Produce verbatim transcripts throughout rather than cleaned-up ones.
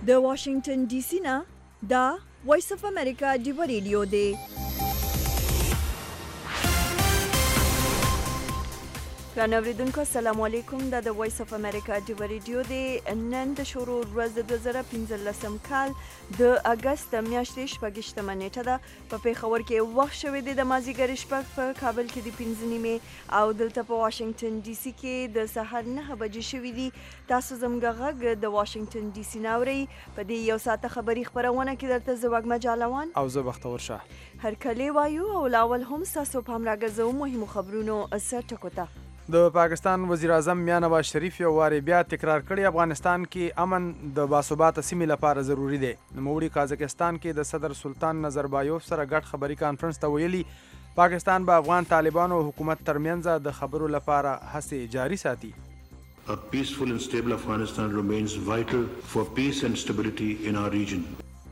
د واشنگټن ډي سي نه دا وایس اف امریکا ډیو ریډیو دی. ګران اوریدونکو السلام علیکم. دا د وایس اف امریکا ډیو ریډیو دی. نن د شروع ورځ د دوه زره پنځلسم کال د اگست میاشتې شپږشتمه نیټه ده. په پیښور کې وخت شوی دی د مازدیګر شپږ، په کابل کې د پنځه نیمې او دلته په واشنگټن ډي سي کې د سهار نهه بجې شوي دي. تاسو زموږ غږ د واشنگټن ډي سي نه اورئ. په دې یو ساعته خبري خپرونه کې درته زه وږمه جالوان او زه بختور شاه هرکلی وایو. او لاول هم ستاسو پام راګرځوو مهمو خبرونو سر ټکو ته. د پاکستان وزیر اعظم میاں نواز شریف یو واري بیا تکرار کړی افغانستان کې امن د باثباته سیمې لپاره ضروری دی. نوموړي قازقستان کې د صدر سلطان نظربایوف سره ګډ خبري کانفرنس ته ویلي پاکستان به افغان طالبانو او حکومت ترمنځ د خبرو لپاره هڅې جاري ساتي. A peaceful and stable Afghanistan remains vital for peace and stability in our region.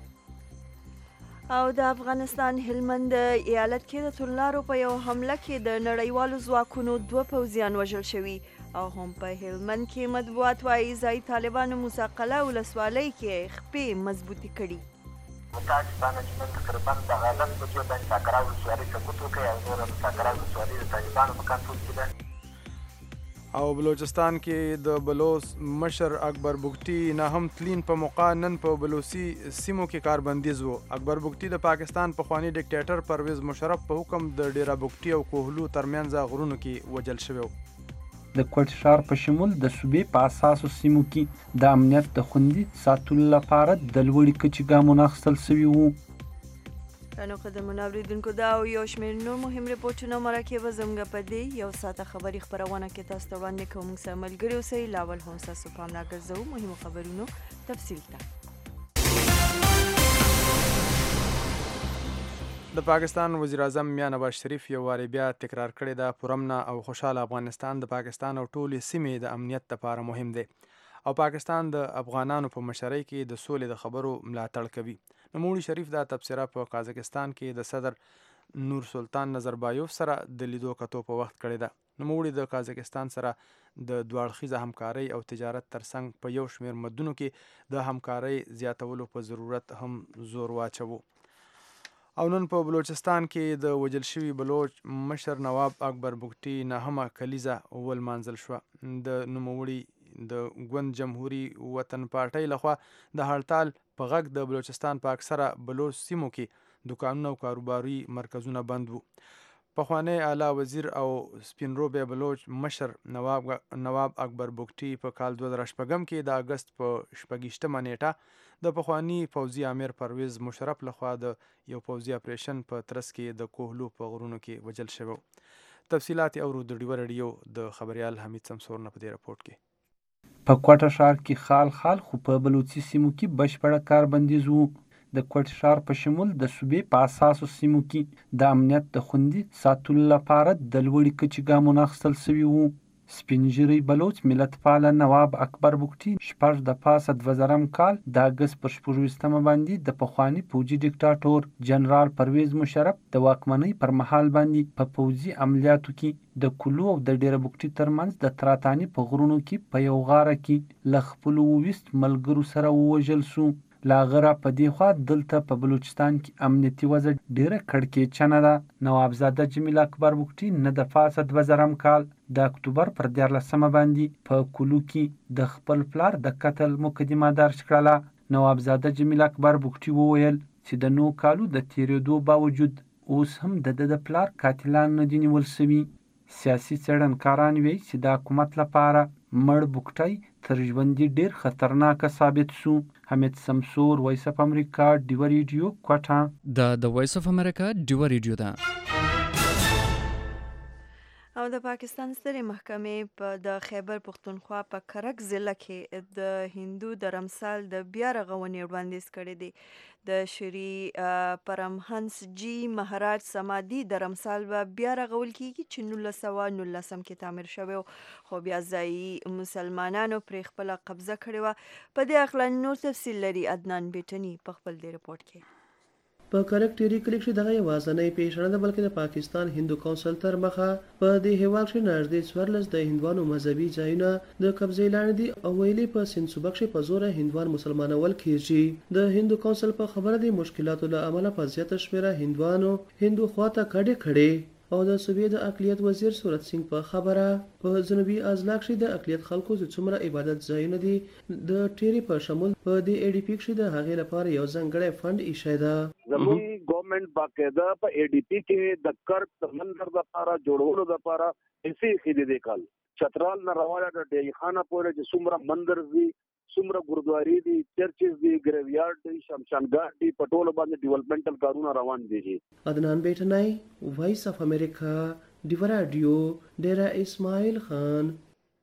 او د افغانستان هلمند ایالت کې د تورلارو په یو حمله کې د نړیوالو ځواکونو دوه پوځیان وژل شوي. او هم په هلمند کې مطبوعات وایي ځایي طالبانو موسی قلعه ولسوالۍ کې خپې مضبوطې کړي. متاسفانه چې نن تقریبا دغه لس بجو باندې ساکرا ولسوالۍ سقوط وکړي او نوره ساکرا ولسوالۍ د طالبانو په کنټرول کې ده. او بلوچستان کې د بلوچ مشر اکبر بگټي نه هم تلین په موقع نن په بلوچي سیمو کې کاربندیز وو. اکبر بگټي د پاکستان پخوانی ډیکټیټر پرویز مشرف په حکم د ډیرا بگټي او کوهلو ترمنځ غرونو کې وجل شوی. د کوټ ښار په شمول د صوبې په اساسو سیمو کې د امنیت د خوندي ساتلو لپاره د لوړې کچې ګامونه اخیستل شوي وو. نو قدمونه اوریدونکو دا او یو شمېر نور مهم رپورټونه مرکه به زموږ په دې یو ساعته خبري خپرونه کې تاسو ته وړاندې کوم. موږ سره ملګري اوسئ. لاول هم ستاسو پام راګرځوو مهمو خبرونو تفصیل ته. د پاکستان وزیر اعظم میاں نواز شریف یو واري بیا تکرار کړی دا پرامن او خوشحاله افغانستان د پاکستان او ټولې سیمې د امنیت لپاره مهم دی او پاکستان د افغانانو په مشرۍ کې د سولې د خبرو ملاتړ کوي. نوموړي شریف دا تبصره په قازقستان کې د صدر نور سلطان نظربایوف سره د لیدو کتو په وخت کړی ده. نوموړي د قازقستان سره د دوه اړخیزه همکارۍ او تجارت ترڅنګ په یو شمېر مدونو کې د همکارۍ زیاتولو په ضرورت هم زور واچوه. او نن په بلوچستان کې د وجل شوي بلوچ مشر نواب اکبر بگټي نهمه کلیزه ولمانځل شوه. د نوموړي د ګوند جمهوری وطن پارټۍ لخوا د هړتال په غږ د بلوچستان په اکثره بلوچ سیمو کې دکانونه او کاروباري مرکزونه بند وو. پخوانی اعلی وزیر او سپینروبی بلوچ مشر نواب نواب اکبر بگټي په کال دوه زره شپږم کې د اگست په شپږیشتمه نیټه د پخوانی پوځي امیر پرویز مشرف لخوا د یو پوځي اپریشن په ترڅ کې د کوهلو په غرونو کې وژل شوی. تفصیلات اورو د ډیو ریډیو د خبريال حمید سمسور نه په دې رپورت کې. په کوټه ښار کې خال خال خو په بلوچي سیمو کې بشپړه کاربندیز وو. د کوټ ښار په شمول د صوبې په اساسو سیمو کې د امنیت د خوندي ساتلو لپاره د لوړې کچې ګامونه اخیستل شوي وو. سپین ږیری بلوچ ملت پاله نواب اکبر بگټي شپږ د پاسه دوه زرم کال د اګست پر شپږویشتمه باندې د پخواني پوځي ډیکټاټور جنرال پرویز مشرف د واکمنۍ پر مهال باندې په پوځي عملیاتو کې د کلو او د ډیره بگټي ترمنځ د تراتاني په غرونو کې په یو غاره کې له خپلو اوویست ملګرو سره ووژل شو. لا غره په دې خوا دلته په بلوچستان کې امنیتي وضع ډیره کړکېچنه ده. نوابزاده جمیل اکبر بگټي نه د پاسه دوه زرم کال د اکتوبر پر دیارلسمه باندې په کلو کې د خپل پلار د قتل مقدمه درج کړله. نوابزاده جمیل اکبر بگټي وویل چې د نو کالو د تیریدو باوجود اوس هم د ده د پلار قاتلان نه دي نیول شوي. سیاسي څېړنکاران وایي چې د حکومت لپاره مړ بگټی تر ژوندي ډیر خطرناکه ثابت شو. حمید سمسور، وایس اف امریکا ډیو ریډیو کوټه. دا د وایس اف امریکا ډیو ریډیو ده. او د پاکستان سترې محکمې په د خیبر پښتونخوا په کرک ضلع کې د هندو د رمسال د بیا رغونې وړاندیز کړی دی. د شری پرمهنس جی مهاراج سمادي د رمسال به بیا رغول کیږي چې نولس سوه نولسم کې تعمیر شوی خو بیا ځایي مسلمانانو پرې خپله قبضه کړې وه. په دې اړه نور تفصیل لري عدنان بیټني په خپل دې رپورټ کې. په کرکټيري کلیک کې دغه یوازنۍ پیښه نه بلکې د پاکستان هندو کونسل تر مخه په دې هیواد کې نږدې څوارلس د هندوانو مذهبي ځایونه د قبضې لاندې دي او ویلي په سند صوبه کې په زوره هندوان مسلمانول کیږي. د هندو کونسل په خبره د مشکلاتو له امله په زیاته شمیره هندوانو هندو خواته کډې کړې او د صوبې د اقلیت وزیر صورت سنگ په خبره په جنوبي اضلاع کې د اقلیت خلکو چې څومره عبادت ځایونه دي د ټيري په شمول په دې اي ډي پی کې د هغې لپاره یو ځانګړی فند ایښی ده. زموږ ګورنمنت باقاعده په اي ډي پی کې د کرک د منظر لپاره جوړولو لپاره پیسې خېدې دي. کال چترال نه روانه د ډی خانه پورې چې څومره منظر دي څومره ګوردواري دي چرچز دي ګریویارډ دي شمشانګاه دي په ټولو باندې ډیولپمنټل کارونه روان دي. عدنان بیٹنای وایس اف امریکا ډیو رادیو ډیره اسماعیل خان.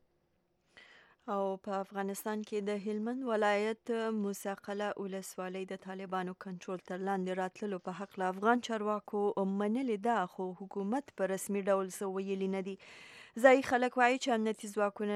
او په افغانستان کې د هلمند ولایت موسی قلعه ولسوالۍ د طالبانو کنټرول تر لاندې راتللو په حق له افغان چارواکو منلې ده خو حکومت په رسمي ډول څه ویلي نه دي. ځایي خلک وایي چې امنیتي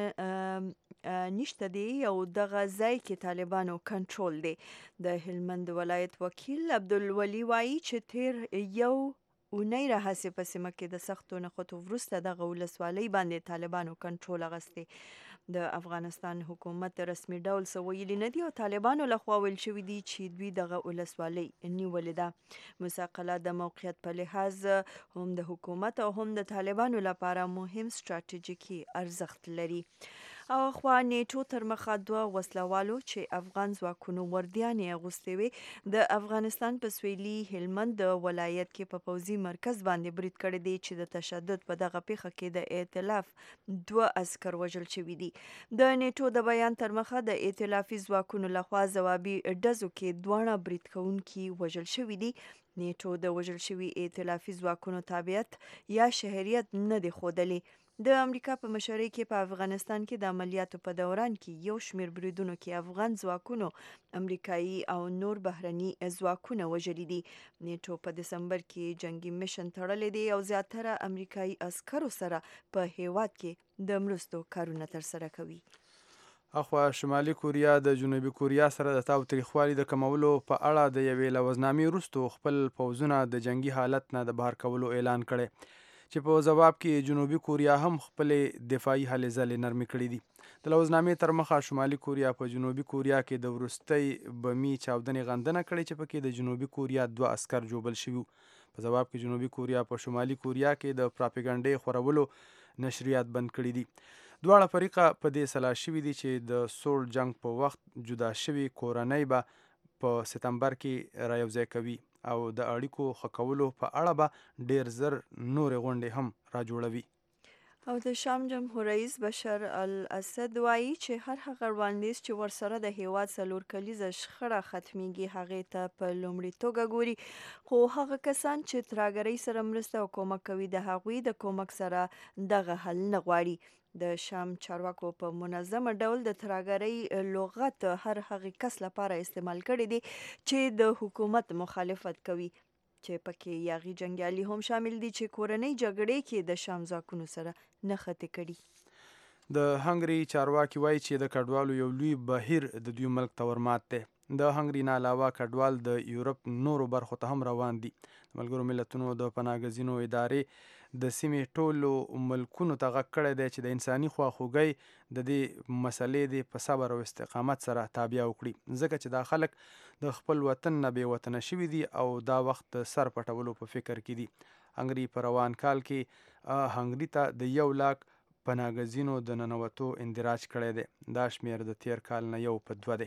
ځواکونه نشته دي او دغه ځای کې طالبانو کنټرول دی. د هلمند ولایت وکیل عبدالولي وایي چې تیر یو اونۍ راهیسې په سیمه کې د سختو نښتو وروسته دغه ولسوالۍ باندې طالبانو کنټرول اخیستی. د افغانستان حکومت رسمي ډول څه ویلي نه دي او طالبانو لخوا ویل شوي دي چې دوی دغه ولسوالۍ نیولې ده. موسی قلعه د موقعیت په لحاظ هم د حکومت او هم د طالبانو لپاره مهم ستراتیژیکي ارزښت لري. او خوا نیټو تر مخه دوه وسلوالو چې افغان ځواکونو وردیانې اغوستې وې د افغانستان په سویلي هلمند ولایت کې په پوځي مرکز باندې برید کړی دی چې د تشدد په دغه پیښه کې د ائتلاف دوه عسکر وژل شوي دي. د نیټو د بیان تر مخه د ائتلافي ځواکونو لخوا ځوابي ډزو کې دواړه برید کوونکي وژل شوي دي. نیټو د وژل شوي ائتلافي ځواکونو تابعیت یا شهریت نه دی ښودلی. د امریکا په مشرۍ کې په افغانستان کې د عملیاتو په دوران کې یو شمیر بریدونو کې افغان ځواکونو امریکایي او نور بهرني ځواکونه وژلي دي. نیټو په دسمبر کې جنگي میشن تړلی دی او زیاتره امریکایي عسکرو سره په هیواد کې د مرستو کارونه ترسره کوي. اخوا شمالي کوریا د جنوبي کوریا سره د تاوتریخوالي د کمولو په اړه د یوې لوزنامې وروسته خپل پوځونه د جنگي حالت نه د بهر کولو اعلان کړی چې په جواب کې جنوبي کوریا هم خپل دفاعي هلې ځلې نرمې کړې دي. د لوزنامې تر مخه شمالي کوریا په جنوبي کوریا کې د وروستۍ بمي چاودنې غندنه کړې چې پکې د جنوبي کوریا دوه عسکر جوبل شوي. په جواب کې جنوبي کوریا په شمالي کوریا کې د پراپګانډې خورولو نشریات بند کړي دي. دواړه فریقه په دې سلا شوي دي چې د سوړ جنگ په وخت جدا شوي کورنۍ به په ستمبر کې را یوځای کوي او د اړیکو ښه کولو په اړه به ډیر زر نورې غونډې هم را جوړوي. او د شام جمهور رئیس بشار الاسد وایي چې هر هغه وړاندیز چې ورسره د هیواد څلور کلیزه شخړه ختمیږي هغې ته په لومړي توګه ګوري خو هغه کسان چې ترهګرۍ سره مرسته او کومک کوي د هغوی د کومک سره دغه حل نه غواړي. د شام چارواکو په منظمه ډول د ترهګرۍ لغت هر هغه کس لپاره استعمال کړی دی چې د حکومت مخالفت کوي چې پکې یاغي جنګیالي هم شامل دي چې کورنۍ جګړې کې د شام ځواکونو سره نښتې کړي. د هنګري چارواکي وایي چې د کډوالو یو لوی بهیر د دوی ملک ته ورمات دی. د هنګري نه علاوه کډوال د یورپ نورو برخو ته هم روان دي. د ملګرو ملتونو د پناهګزینو ادارې د سیمې ټولو ملکونو ته غږ کړی دی چې د انساني خواخوږۍ د دې مسلې د په صبر او استقامت سره تابع وکړي ځکه چې دا خلک د خپل وطن نه بې وطنه شوي دي او دا وخت د سر پټولو په فکر کې دي. هنګري په روان کال کې هنګري ته د یو لاک پناهګزینو د ننوتو اندراج کړی دی. دا شمیر د تیر کال نه یو په دوه دی.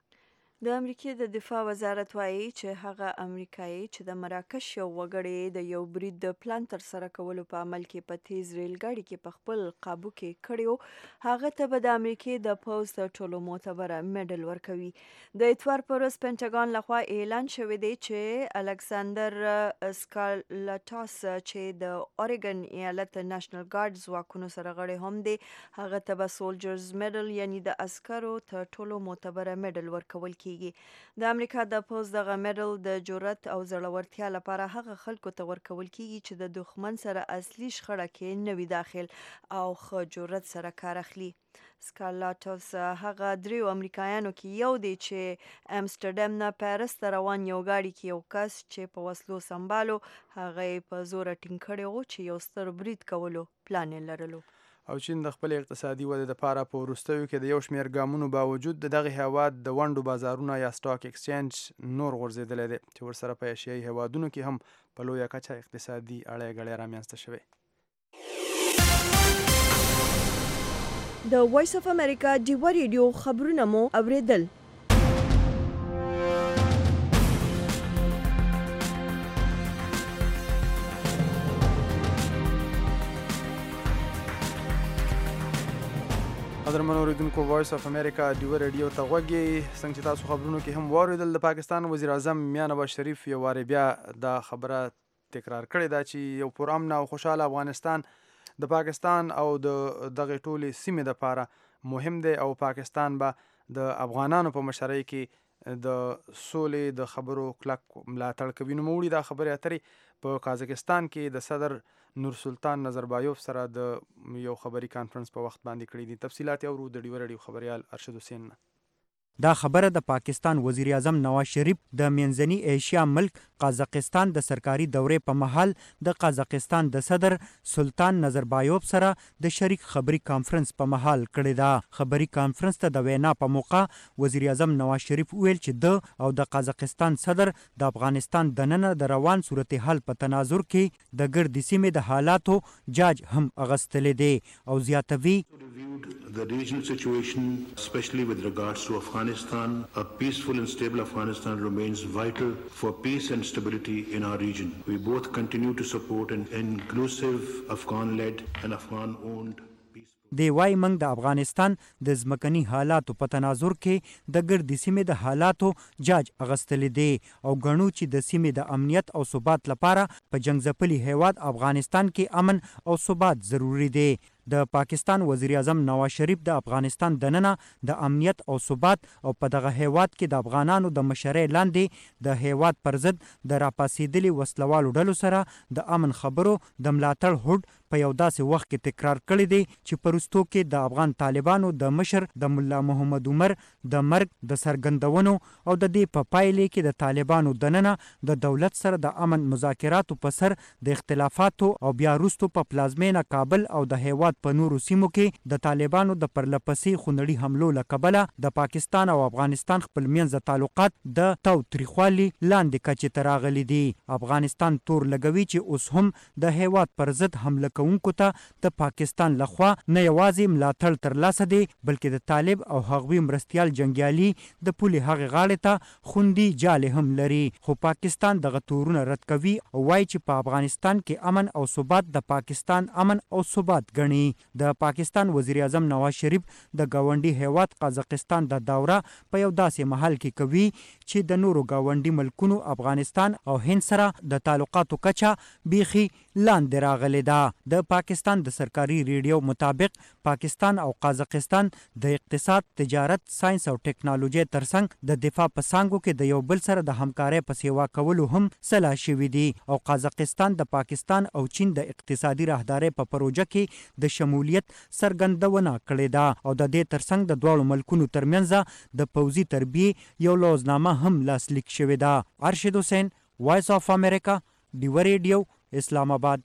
د امریکې د دفاع وزارت وایي چې هغه امریکایي چې د مراکش یو وګړی د یو برید د پلان تر سره کولو په عمل کې په تیز ریلګاډي کې په خپل قابو کې کړی و هغه ته به د امریکې د پوځ تر ټولو معتبره میډل ورکوي. د اتوار په ورځ پنټاګان لخوا اعلان شوی دی چې الکساندر سکارلټاس چې د اوريګن ایالت نېشنل ګارد ځواکونو سره غړی هم دی هغه ته به سولجرز میډل یعنی د عسکرو تر ټولو معتبره میډل ورکول کیږي. د امریکا د پوځ دغه میډل د جرأت او زړورتیا لپاره هغه خلکو ته ورکول کیږي چې د دښمن سره اصلي شخړه کې نه وي داخل او ښه جرأت سره کار اخلي. سکارلاټوس هغه دریو امریکایانو کې یو دی چې امسټرډم نه پیرس ته روان یو ګاډي کې یو کس چې په وسلو سمبالو هغه یې په زوره ټینګ کړی و چې یو ستر برید کولو پلان یې لرلو. او چین د خپل اقتصادي ودې لپاره په وروستیو کې د یو شمېر ګامونو باوجود د دغه هیواد د ونډو بازارونه یا سټاک ایکسچینج نور غورځېدلی دی چې ورسره په ایشیایي هیوادونو کې هم په لویه کچه اقتصادي اړی ګړی رامنځته شوی. د وایس اف امریکا ډیوه ریډیو خبرونه مو اوریدل. قدرمن اوریدونکو، وایس اف امریکا ډیوه ریډیو ته غوږ یې. څنګه چې تاسو خبرونو کې هم واورېدل، د پاکستان وزیر اعظم میاں نواز شریف یو وارې بیا دا خبره تکرار کړې ده چې یو پرامن او خوشحاله افغانستان د پاکستان او د دغه ټولې سیمې دپاره مهم دی او پاکستان به د افغانانو په مشرۍ کې د سولې د خبرو کلک ملاتړ کوي. نوموړي دا خبرې اترې په قازقستان کې د صدر نور سلطان نظربایوف سره د یو خبري کانفرنس په وخت باندې کړي دي. تفصیلات یې اورو د ډیوه ریډیو خبریال ارشد حسین نه. دا خبره د پاکستان وزیر اعظم نواز شریف د منځني ایشیا ملک قازقستان د سرکاري دورې په مهال د قازقستان د صدر سلطان نظربایوف سره د شریک خبري کانفرنس په مهال کړې ده. خبري کانفرنس ته د وینا په موقع وزیر اعظم نواز شریف ویل چې د او د قازقستان صدر د افغانستان دننه د روان صورتحال په تناظر کې د ګردې سیمې د حالاتو جاج هم اغستلې دی او زیاتوي the regional situation, especially with regards to Afghanistan. A peaceful and stable Afghanistan remains vital for peace and stability in our region. We both continue to support an inclusive Afghan-led and Afghan-owned دی وای موږ د افغانستان د ځمکني حالاتو په تناظر کې د ګردې سیمې د حالاتو جاج اغستلی دی او ګڼو چې د سیمې د امنیت او ثبات لپاره په جنګ ځپلي هیواد افغانستان کې امن او ثبات ضروری دی. د پاکستان وزیر اعظم نواز شریف د افغانستان دننه د امنیت او ثبات او په دغه هیواد کې د افغانانو د مشرۍ لاندې د هیواد پر ضد د راپاسېدلي وسلوالو ډلو سره د امن خبرو د ملاتړ هوډ په یو داسې وخت کې تکرار کړی دی چې په وروستو کې د افغان طالبانو د مشر د ملا محمد عمر د مرګ د څرګندونو او د دې په پایلې کې د طالبانو دننه د دولت سره د امن مذاکراتو په سر د اختلافاتو او بیا وروستو په پلازمینه کابل او د هیواد په نورو سیمو کې د طالبانو د پرلپسې خونړي حملو له کبله د پاکستان او افغانستان خپل منځه تعلقات د تو تریخوالي لاندې کچې ته راغلي دي. افغانستان تور لګوي چې اوس هم د هیواد پر ضد حمله کوونکو ته د پاکستان لخوا نه یوازې ملاتړ ترلاسه دی بلکې د طالب او هغوی مرستیال جنګیالي د پولې هغې غاړې ته خوندي جالې هم لري. خو پاکستان دغه تورونه رد کوي او وایي چې په افغانستان کې امن او ثبات د پاکستان امن او ثبات ګڼي. د پاکستان وزیر اعظم نواز شریف د ګاونډي هیواد قازقستان د دوره په یو داسې محل کې کوي چې د نورو ګاونډي ملکونو افغانستان او هند سره د تعلقاتو کچه بیخي لاندې راغلې ده. د پاکستان د سرکاري ریډیو مطابق پاکستان او قازقستان د اقتصاد، تجارت، ساينس او ټیکنالوژي ترڅنګ د دفاع په څانګو کې د یو بل سره د همکارۍ په سیوا کولو هم سلا شوي دي او قازقستان د پاکستان او چین د اقتصادي راهدارۍ په پروژه کې د شمولیت څرګندونه کړې ده او د دې ترڅنګ د دواړو ملکونو ترمنځ د پوځي تربیې یو لوزنامه هم لاسلیک شوې ده. ارشد حسین، وایس اف امریکا، ډیوه ریډیو، اسلام آباد.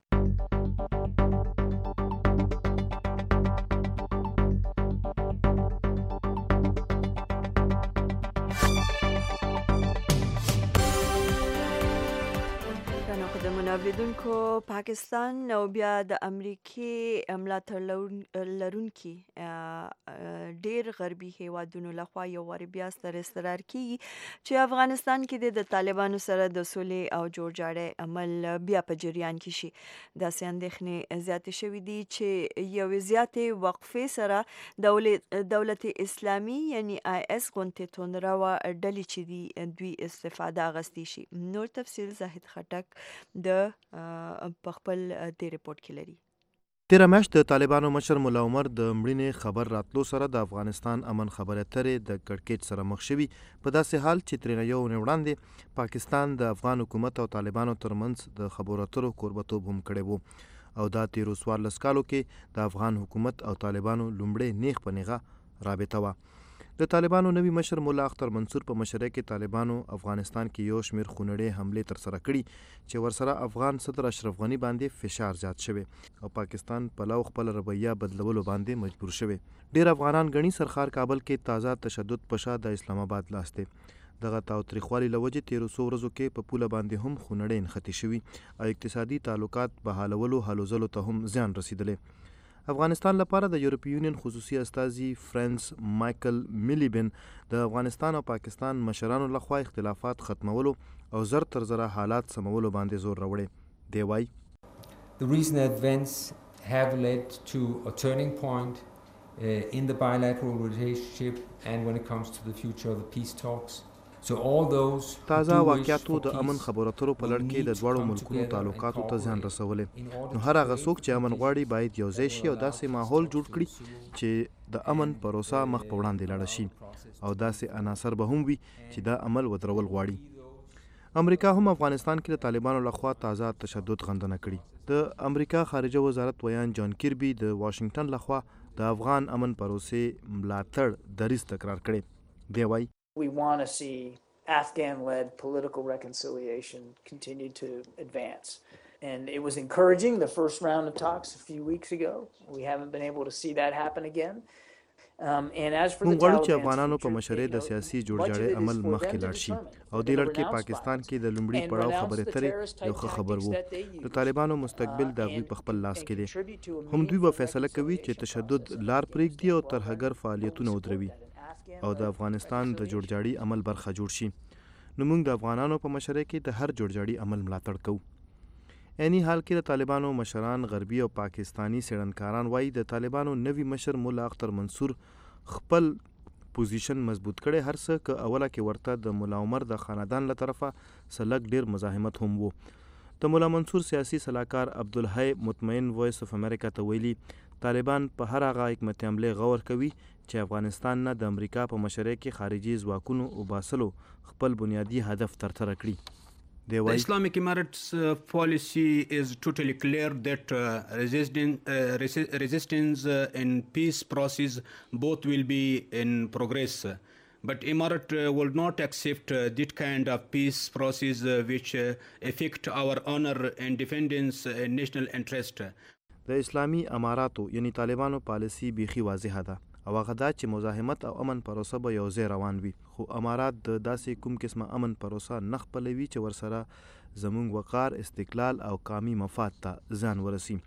اوریدونکو، پاکستان او بیا د امریکای ملاتړ لرونکي ډیر غربي هیوادونو لخوا یو وارې بیا ستر اصرار کوي چې افغانستان کې د طالبانو سره د سولې او جوړجاړي عمل بیا په جریان کې شي. داسې اندېښنې زیاتې شوې دي چې یو زیاتې وقفې سره دولت دولت اسلامي یعنی آی اس غونډې توندروا ډلې چې دي دوی استفاده اغستی شي. نور تفصیل زاهد خټک د په خپل دې رپورت کې لري. تیره میاشت د طالبانو مشر ملا عمر د مړینې خبر راتلو سره د افغانستان امن خبرې اترې د کړکېچ سره مخ شوي، په داسې حال چې ترېنه یو اونۍ وړاندې پاکستان د افغان حکومت او طالبانو ترمنځ د خبرو اترو کوربتوب هم کړی و. او دا تیرو څوارلس کالو کې د افغان حکومت او طالبانو لومړی نیغ په نیغه رابطه وه. د طالبانو نوي مشر مولا اختر منصور په مشرۍ کې طالبانو افغانستان کې یو شمېر خونړۍ حملې ترسره کړي چې ورسره افغان صدر اشرف غني باندې فشار زیات شوی او پاکستان پلو خپل رویه بدلولو باندې مجبور شوی. ډېر افغانان ګڼي سرخار کابل کې تازه تشدد په شا د اسلام آباد لاس دی. دغه تاوتریخوالي له وجې تیرو څو ورځو کې په پوله باندې هم خونړۍ نښتې شوي او اقتصادي تعلقات بحالولو هلو ځلو ته هم زیان رسیدلی. افغانستان لپاره د یورپي یونین خصوصي استازي فرانس مایکل میلیبن د افغانستان او پاکستان مشرانو لخوا اختلافات ختمولو او زر تر زره حالات سمولو باندې زور راوړی. دی وایي The recent events have led to a turning point uh, in the bilateral relationship and when it comes to the future of the peace talks. تازه واقعیاتو د امن خبرو اترو په لړ کې د دواړو ملکونو تعلقاتو ته زیان رسولی. نو هر هغه څوک چې امن غواړي باید یو ځای شي او داسې ماحول جوړ کړي چې د امن پروسه مخ په وړاندې لاړه شي او داسې عناصر به هم وي چې دا عمل ودرول غواړي. امریکا هم افغانستان کې د طالبانو لخوا تازه تشدد غندنه کړي. د امریکا خارجه وزارت ویان جان کیربي د واشنگټن لخوا د افغان امن پروسې ملاتړ دریځ تکرار کړی. دی وایي We want to see Afghan-led political reconciliation continue to advance. And it was encouraging, the first round of talks a few weeks ago. We haven't been able to see that happen again. Um, and as for the Taliban, چې افغانانو په مشرۍ د سیاسي جوړجاړي عمل مخکې لاړ شي او دې لړ کې پاکستان کې د لومړي پړاو خبرې اترې یو ښه خبر وو. د طالبانو مستقبل د هغوی په خپل لاس کې دی. هم دوی به فیصله کوي چې تشدد لار پرېږدي او ترهګر فعالیتونه ودروي او د افغانستان د جوړجاړي عمل برخه جوړ شي. نو موږ د افغانانو په مشرۍ کې د هر جوړجاړي عمل ملاتړ کوو. عیني حال کې د طالبانو مشران غربي او پاکستانی څېړنکاران وایي د طالبانو نوي مشر مولا اختر منصور خپل پوزیشن مضبوط کړی، هر څه که اوله کې ورته د ملا عمر د خاندان له طرفه سلګ ډیر مزاحمت هم وو. د مولا منصور سیاسي سلاکار عبدالحی مطمئن وایس اف امریکا ته ویلي طالبان په هر هغه حکمت عملې غور کوي چې افغانستان نه د امریکا په مشرۍ کې خارجي ځواکونو وباسلو خپل بنیادي هدف ترتره کړي. The Islamic Emirates uh, policy is totally clear that uh, resistance, uh, resi- resistance uh, and peace process both will be in progress. But Emirate uh, will not accept uh, that kind of peace process uh, which uh, affect our honor, independence and national interest. د اسلامي اماراتو یعنی طالبانو پالیسی بیخي واضحه ده او هغه دا چې مزاحمت او امن پروسه به یو ځای روان وي، خو امارات د داسې کوم قسمه امن پروسه نه خپلوي چې ورسره زموږ وقار، استقلال او قومي مفاد ته ځان ورسي.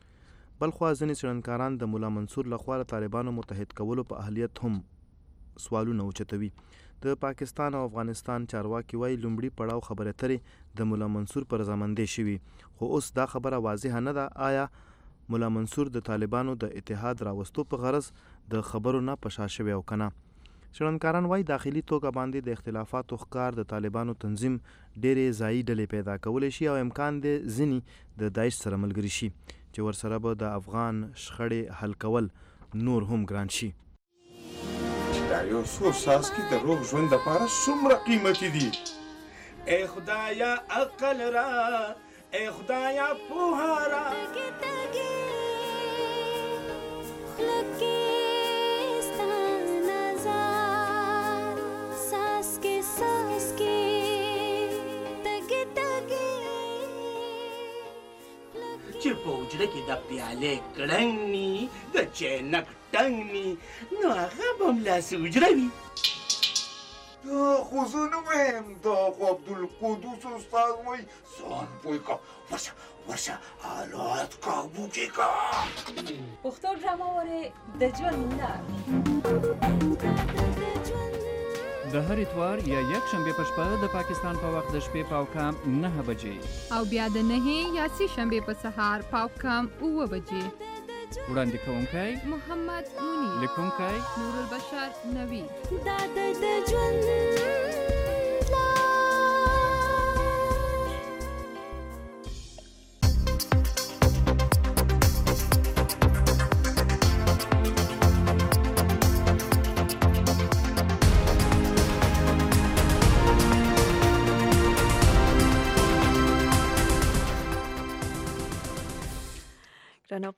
بلخوا ځینې څېړنکاران د مولا منصور لخوا د طالبانو متحد کولو په اهلیت هم سوالونه اوچتوي. د پاکستان او افغانستان چارواکي وایي لومړي پړاو خبرې اترې د مولا منصور پر زمندې شوي، خو اوس دا خبره واضحه نه ده آیا مولا منصور د طالبانو د اتحاد راوستو په غرض د خبرو نه پشا شوی او کنه. څېړنکاران وایي داخلي توګه باندې د اختلافاتو ښکار د طالبانو تنظیم ډېرې ځایي ډلې پیدا کولی شي او امکان دی ځینې د داعش سره ملګري شي چې ورسره به د افغان شخړې حل کول نور هم ګران شي. دا یو څو څاڅکي د روغ ژوند دپاره څومره قیمتي دي. ای خدایا عقل را، ای خدایا پوهه را. چې په حجره کې د پیالې کړنګ ني، د چینک ټنګ ني، نو هغه به هم لاسې حجره وي. دا خو زه نه وایم، دا خو عبدالقدوس استاد وایي. ځان پوه کړه، ورشه ورشه حالات قابو کې کړه. پښتو ډرامه وارې د ژوند لار د هر اتوار یا یک شنبه په شپه د پاکستان په وخت د شپې پاو کام نه بجې او بیا د نه یا سی شنبه په سهار پاو کام اوه بجې. وړاندې کوونکی محمد مونی، لیکونکی نور البشر نوی. دا د ژوند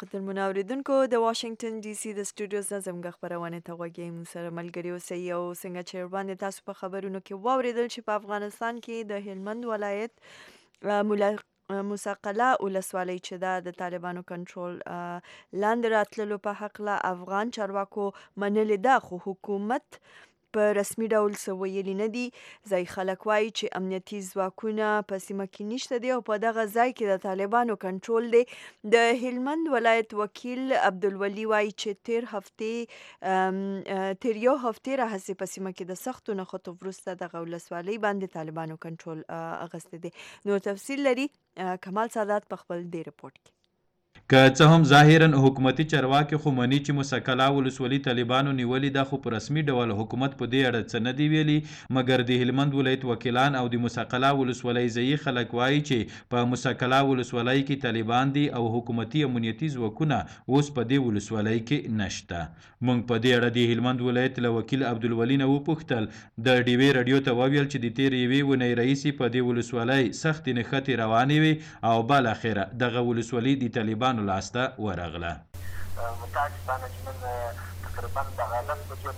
محترم اوریدونکو د واشنگټن ډي سي د سټوډیوز نه زموږ خبرونه ته غوږی مو سره ملګری اوسئ او څنګه چې باندې تاسو په خبرونو کې واوریدل چې په افغانستان کې د هلمند ولایت مولا مساقله ولسوالۍ چې دا د طالبانو کنټرول لاندې راتللو په حق له افغان چارواکو منلې ده، خو حکومت په رسمي ډول څه ویلي نه دي. ځای خلک وایي چې امنیتي ځواکونه په سیمه کې نشته دي او په دغه ځای کې د طالبانو کنټرول دی. د هلمند ولایت وکیل عبدالولي وایي چې تیر هفتې تیر یو هفتې راهیسې په سیمه کې د سختو نښتو وروسته دغه ولسوالۍ باندې طالبانو کنټرول اخیستی دی. نو تفصیل لري کمال سادات په خپل دې رپورټ کې. که څه هم ظاهرا حکومتي چارواکي خو مني چې مسکله ولسوالي طالبانو نیولې ده، خو په رسمي ډول حکومت په دې اړه څه نه دی ویلي. مګر د هلمند ولایت وکیلان او د مسکله ولسوالۍ ځایي خلک وایي چې په مسکله ولسوالۍ کې طالبان دي او حکومتي امنیتي ځواکونه اوس په دې ولسوالۍ کې نشته. موږ په دې اړه د هلمند ولایت له وکیل عبدالولي نه وپوښتل. د ډیوې راډیو ته وویل چې د تېرې یوې اونۍ راهیسې په دې ولسوالۍ سختې نښتې روانې وې او بالاخره دغه ولسوالي د طالبانو لاسته ورغله. متاسفانه چې نن تقریبا دغه لس بجې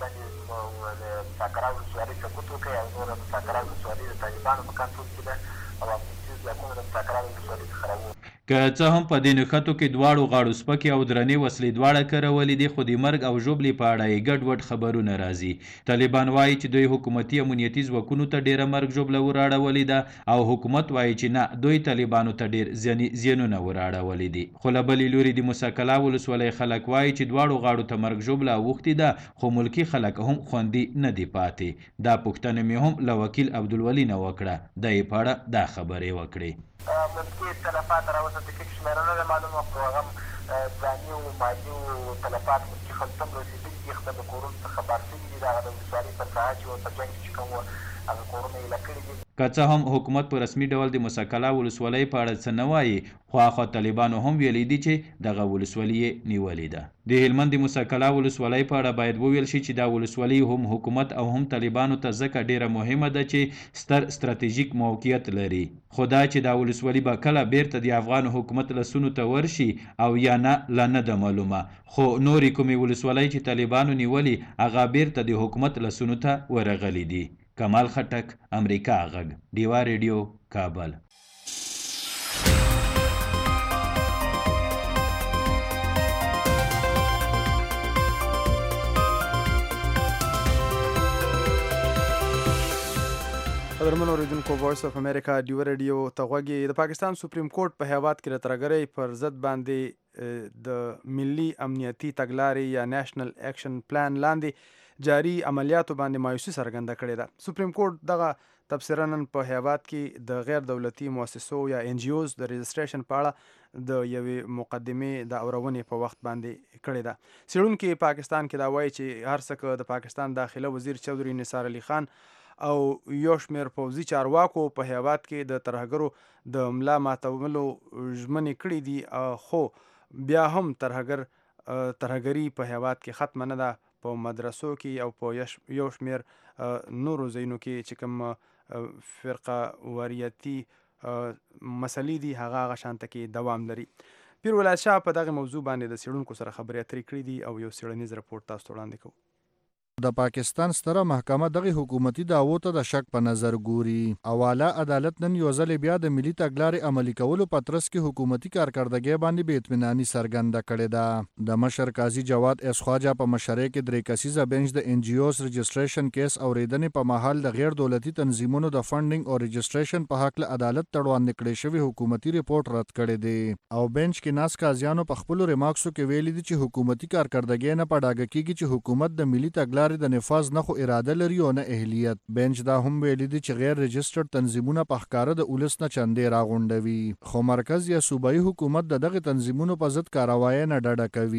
باندې مساکره ولسوالۍ سقوط وکړی او نوره مساکره ولسوالۍ د طالبانو په کنټرول کې ده او امنیتي ځواکونه د مساکره ولسوالۍ څخه راووتل. که څه هم په دې نښتو کې دواړو غاړو سپکې او درنې وسلې دواړه کارولې دي، خو د مرګ او ژوبلې په اړه یې ګډوډ خبرونه راځي. طالبان وایي چې دوی حکومتي امنیتي ځواکونو ته ډیره مرګ ژوبله وراړولې ده او حکومت وایي چې نه، دوی طالبانو ته ډیر زیانونه وراړولې دي. خو له بلې لوري د مسکله ولسوالۍ خلک وایي چې دواړو غاړو ته مرګ ژوبله اوښتې ده، خو ملکي خلک هم خوندي نه دي پاتې. دا پوښتنه مې هم له وکیل عبدالولي نه وکړه. د یې په اړه دا خبرې وکړې. ملکي تلفات راوځه د فکر شمېره نه ده معلومه، خو هغه ځاني او مادي او تلفات ملکي خلکو ته هم رسېدلي دي. خپل کورونو څخه بار شوي دي. د هغه د ولسوالۍ په ساحه چې وه په جنګ کې چې کوم وه هغه کورونه ایله کړي دي. که څه هم حکومت په رسمي ډول د مسکله ولسوالۍ په اړه څه نه وایي، خو اخوا طالبانو هم ویلي دي چې دغه ولسوالي یې نیولې ده. د هلمند د مسکله ولسوالۍ په اړه باید وویل شي چې دا ولسوالي هم حکومت او هم طالبانو ته ځکه ډیره مهمه ده چې ستر ستراتیژیک موقعیت لري. خو دا چې دا ولسوالي به کله بیرته د افغان حکومت لسونو ته ورشي او یا نه لا نه ده معلومه. خو نورې کومې ولسوالۍ چې طالبانو نیولې هغه بیرته د حکومت لسونو ته ورغلي دي. کمال خټک، امریکا غږ، ډیوا ریډیو، کابل. قدرمن اوریدونکو، وایس اف امریکا ډیوا ریډیو ته غوږی. د پاکستان سپریم کورټ په هیواد کې د ترهګرۍ پر ضد باندې د ملي امنیتي تګلارې یا نیشنل اکشن پلان لاندې جاری عملیاتو باندې مایوسي څرګنده کړې ده. سپریم کورټ دغه تبصره نن په هیواد کې د غیر دولتي مؤسسو یا ان جی اوز د رجسټریشن په اړه د یوې مقدمې د اورونې په وخت باندې کړې ده. څېړونکي پاکستان کې دا وایي چې هر څه که د پاکستان داخله وزیر چودھری نثار علي خان او یو شمېر پوځي چارواکو په هیواد کې د ترهګرو د ملا ماتولو ژمنې کړي دي، خو بیا هم ترهګر ترهګري په هیواد کې ختمه نه ده. په مدرسو کې او په یو شمېر نورو ځایونو کې چې کوم فرقه واریتي مسلې دي هغه هغه شانته کې دوام لري. پیر ولایت شاه په دغه موضوع باندې د څېړونکو سره خبرې اترې کړې دي او یو څېړنیز رپورټ تاسو ته وړاندې کوو. د پاکستان ستره محکمه دغه حکومتي دعوو ته د شک په نظر ګوري. اواله عدالت نن یو ځل بیا د ملي تګلارې عملي کولو په ترڅ کې حکومتي کارکردګۍ باندې بې اطمیناني څرګنده کړې ده. د مشر قاضي جواد اس خواجه په مشرۍ کې درې کسیزه بنچ د ان جی اوز رجسټریشن کیس اورېدنې په مهال د غیر دولتي تنظیمونو د فنډینګ او رجسټریشن په حق له عدالت ته وړاندې کړی شوی حکومتي ریپورت رد کړی دی. او بنچ کې ناس قاضیانو په خپلو ریمارکسو کې ویلي دي چې حکومتي کارکردګۍ نه په ډاګه کېږي چې حکومت د ملي تګلارې د نفاذ نه خو اراده لري او نه اهلیت. بنچ دا هم ویلي دي چې غیر رجسټرډ تنظیمونه په ښکاره د ولس نه چندې راغونډوي، خو مرکز یا صوبایي حکومت د دغه تنظیمونو په ضد کاروایی نه ډډه کوي.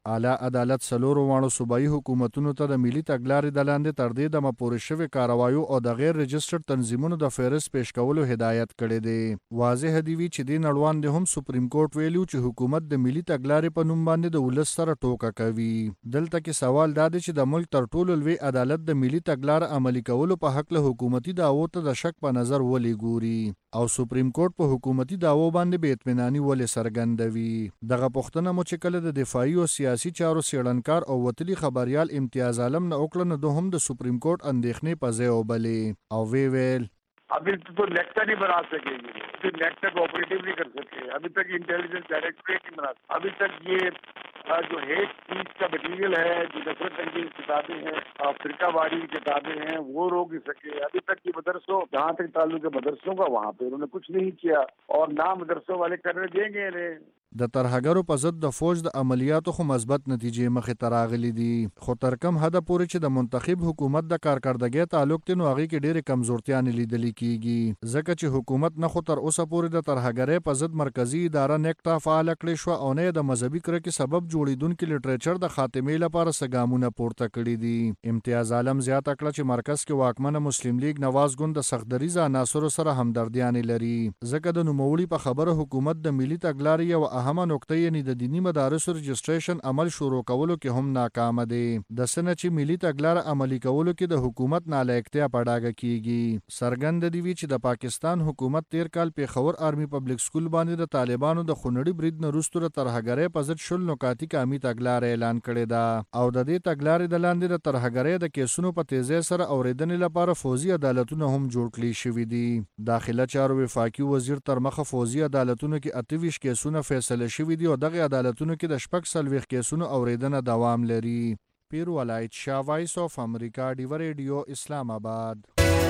اعلی عدالت څلورو واړو صوبایي حکومتونو ته د ملي تګلارې د لاندې تر دې دمه پورې شوې کاروایو او د غیر رجسټرډ تنظیمونو د فهرست پیش کولو هدایت کړی دی. واضح دی وی چې دې نړوان د هم سپریم کورټ ویلو چې حکومت د ملي تګلارې په نوم باندې د ولس سره ټوکه کوي. دلته کې سوال دا دی چې د ملک تر ټولو لوی عدالت د ملي تګلار عملي کولو په حق له حکومتي دعوو ته د شک په نظر ولې ګوري او سپریم کورټ په حکومتي دعوو باندې بې اطمیناني ولې څرګندوي. دغه پوښتنه مو چې کله د دفاعي او سیاسي چارو څېړنکار او وتلي خبريال امتیاز عالم نه وکړه نو دوهم د سپریم کورټ اندېښنې په ځای وبلې او وی ویل अभी तो नेक्टा नहीं बना सकेगी, फिर NACTA co operative नहीं कर सकते, अभी तक इंटेलिजेंस डायरेक्टरेट नहीं बना, अभी तक ये जो हेट स्पीच का मटीरियल है, जो नफरत अंगेज किताबें हैं, फिरकावारी की किताबें हैं, वो रोक नहीं सके. अभी तक ये मदरसों जहाँ तक ताल्लुक है मदरसों का, वहाँ पे उन्होंने कुछ नहीं किया और ना मदरसों वाले करने देंगे इन्हें. د ترهګرو په ضد د فوج د عملیاتو خو مثبت نتیجې مخې ته راغلي دي، خو تر کم حده پورې چې د منتخب حکومت د کارکردګۍ تعلق دی نو هغې کې ډېرې کمزورتیانې لیدلې کیږي، ځکه چې حکومت نه خو تر اوسه پورې د ترهګرۍ په ضد مرکزي اداره نیکټا فعاله کړې شوه او نه یې د مذهبي کرکې سبب جوړېدونکي لټریچر د خاتمې لپاره څه ګامونه پورته کړي دي. امتیاز عالم زیاته کړه چې مرکز کې واکمنه مسلم لیگ نواز ګوند د سختدریځه عناصرو سره همدردیانې لري، ځکه د نوموړي په خبره حکومت د ملي تګلارې یوه اهمه نقطه یعنی د دینی مدارسو رجسټریشن عمل شروع کولو کې هم ناکام دي. د سنه چې ملي تګلار عملي کولو کې د حکومت نالایقتیا په ډاګه کیږي. څرګند دی چې د پاکستان حکومت تیر کال پیښور آرمي پبلک سکول باندې د طالبانو د خونړي برید نه وروسته د ترهګرۍ په ضد شل نکاتي کامي تګلار اعلان کړې ده او د دې تګلارې د لاندې د ترهګرۍ د کیسونو په تیزۍ سره اورېدنې لپاره فوزي عدالتونه هم جوړ کړي شوي دي. داخله چارو وفاقي وزیر تر مخه فوزي عدالتونو کې اته ویشت کیسونه فیصله شوي دي او دغه عدالتونو کې د شپږ څلوېښت کیسونو اورېدنه دوام لري. پیر ولایت شاه، وایس آف امریکا، ډیوه ریډیو، اسلام آباد.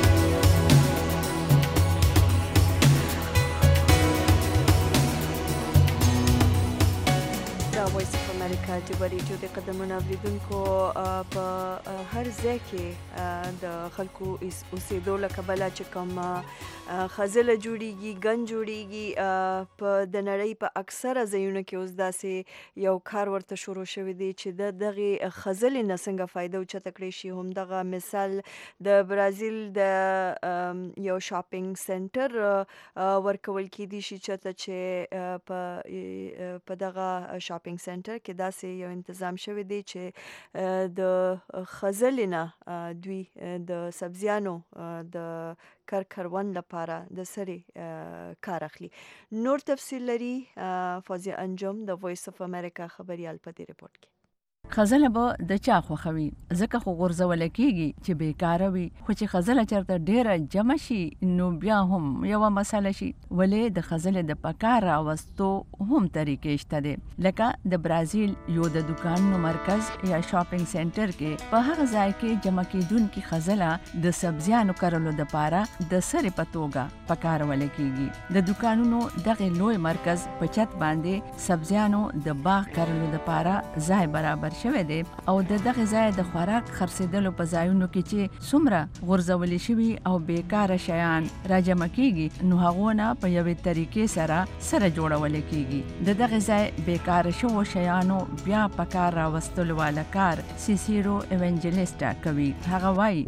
وایس اف امریکا ډیوه ریډیو د قدمونو اوریدونکو په هر ځای کې د خلکو اوسېدو له کبله چې کوم خزله جوړیږي، ګن جوړیږي، په د نړۍ په اکثره ځایونو کې اوس داسې یو کار ورته شروع شوی دی چې د دغې خزلې نه څنګه فایده اوچته کړی شي. همدغه مثال د برازیل د یو شاپینګ سنټر ورکول کیدی شي چېرته چې په په دغه شاپینګ سنټر کې داسې یو تنظیم شوی دی چې د خزلې نه دوی د سبزیانو د کارکروان لپاره د سرې کار اخلي. نور تفصیل لري فوزیه انجم د وایس اف امریکا خبريال په دې ریپورت کې. خزله به د چا خوښوي ځکه خو غورځول کېږي چې بیکاره وي، خو چې خزله چېرته ډېره جمع شي نو بیا هم یوه مسله شي. ولې د خزلې د په کار راوستو هم طریقې شته دی، لکه د برازیل یو د دوکانونو مرکز یا شاپینګ سنټر کې په هغه ځای کې جمع کېدونکي خزله د سبزیانو کرلو دپاره د سرې په توګه په کارول کېږي. د دوکانونو دغې لوی مرکز په چت باندې سبزیانو د باغ کرلو دپاره ځای برابر شوی دی او د دغه ځای د خوراک خرڅېدلو په ځایونو کې چې څومره غورځولې شوي او بیکاره شیان راجمع کیږي نو هغونه په یوې طریقې سره سره جوړول کیږي. د دغه ځای بیکاره شوو شیانو بیا په کار راوستلو والا کار سیسیرو ایونجلیسټا کوي. هغه وایي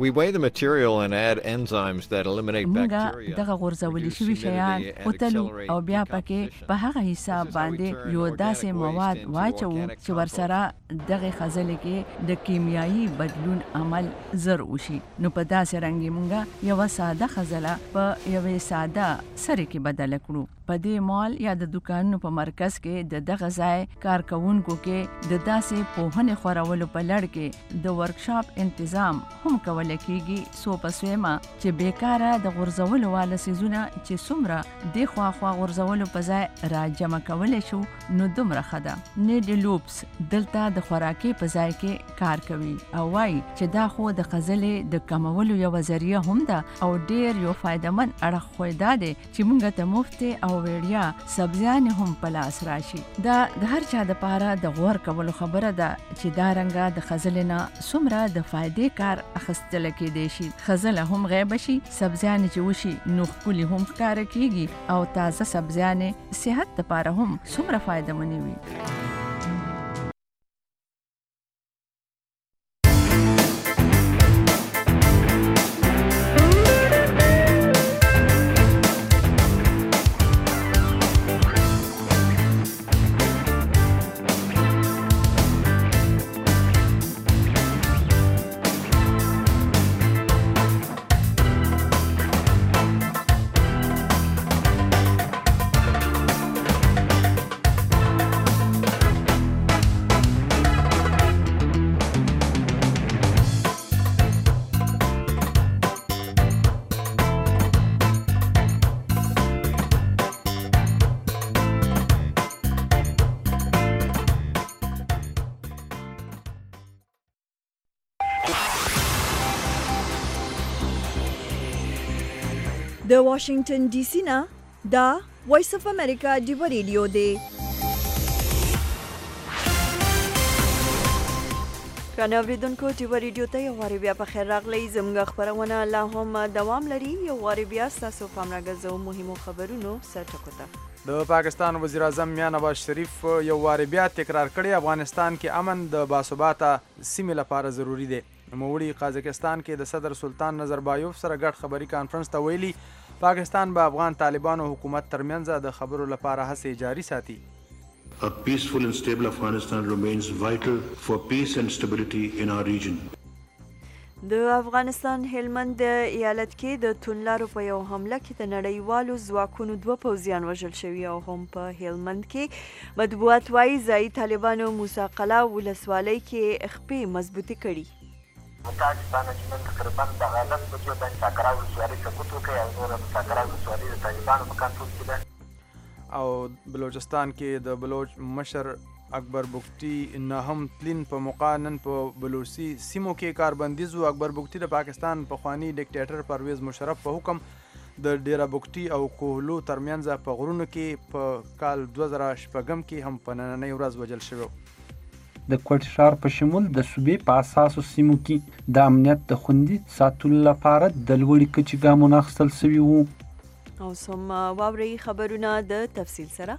موږ دغه غورځولې شوي شیان وتلو او بیا پکې په هغه حساب باندې یو داسې مواد واچو چې ورسره دغه خزلې کې د کیمیایي بدلون عمل زر وشي. نو په داسې رنګ مونږه یوه ساده خزله په یوې ساده سرې کې بدله کړو. په دې مال یا د دوکانونو په مرکز کې د دغه ځای کارکوونکو کې د داسې پوهنې خورولو په لړ کې د ورکشاپ انتظام هم کولی کېږي څو په سویمه چې بیکاره د غورځولو واله څیزونه چې څومره دې خوا خوا غورځولو په ځای راجمع کولی شو نو دومره ښه ده. نیډي لوپس دلته د خوراکي په ځای کې کار کوي او وایي چې دا خو د خزلې د کمولو یوه ذریعه هم ده او ډېر یو فایدهمند اړخ خو دا دی چې مونږ ته مفتې او وړیا سبزیانې هم په لاس راشي. دا د هر چا دپاره د غور کولو خبره ده چې دا رنګه د خزلې نه څومره د فایدې کار اخیستلی کیدی شي. خزله هم غیبه شي، سبزیانې چې وشي نو ښکلي هم ښکاره کیږي او تازه سبزیانې صحت دپاره هم څومره فایدهمنې وي. د واشنگټن ډي سي نه دا وایس اف امریکا ډیو ریډیو دی. ګرانو اوریدونکو ډیو ریډیو ته یو وارې بیا په خیر راغلی. زموږ خپرونه لا هم دوام لري. یو وارې بیا ستاسو پام راګرځوو مهمو خبرونو سرټکو ته. د پاکستان وزیر اعظم میاں نواز شریف یو وارې بیا تکرار کړی افغانستان کې امن د باثباته سیمې لپاره ضروری دی. نوموړي قازقستان کې د صدر سلطان نظربایوف سره ګډ خبري کانفرنس ته ویلي پاکستان به افغان طالبانو حکومت ترمنځ د خبرو لپاره هڅې جاري ساتي. A peaceful and stable Afghanistan remains vital for peace and stability in our region. د افغانستان هلمند ایالت کې د توندلارو په یو حمله کې د نړیوالو ځواکونو دوه پوځیان وژل شوي او هم په هلمند کې مطبوعات وایي ځایي طالبانو موسی قلعه ولسوالۍ کې خپې مضبوطې کړي. پاکستان چې نن تقریبا دغه لس بجې باندې مساکره ولسوالۍ سقوط وکړي او نوره مساکره ولسوالۍ د طالبانو په کنټرول کې ده. او بلوچستان کې د بلوچ مشر اکبر بگٹی نه هم تلین په موقع نن په بلوچي سیمو کې کاربندیز و. اکبر بگٹی د پاکستان پخوانی ډیکټیټر پرویز مشرف په حکم د ډیره بگٹی او کوهلو ترمنځ په غرونو کې په کال دوه زره شپږم کې هم په نننۍ ورځ وژل شوی. د کوټ ښار په شمول د صوبې په اساسو سیمو کې د امنیت د خوندي ساتلو لپاره د لوړې کچې ګامونه اخیستل شوي وو. او سم واورئ خبرونه د تفصیل سره.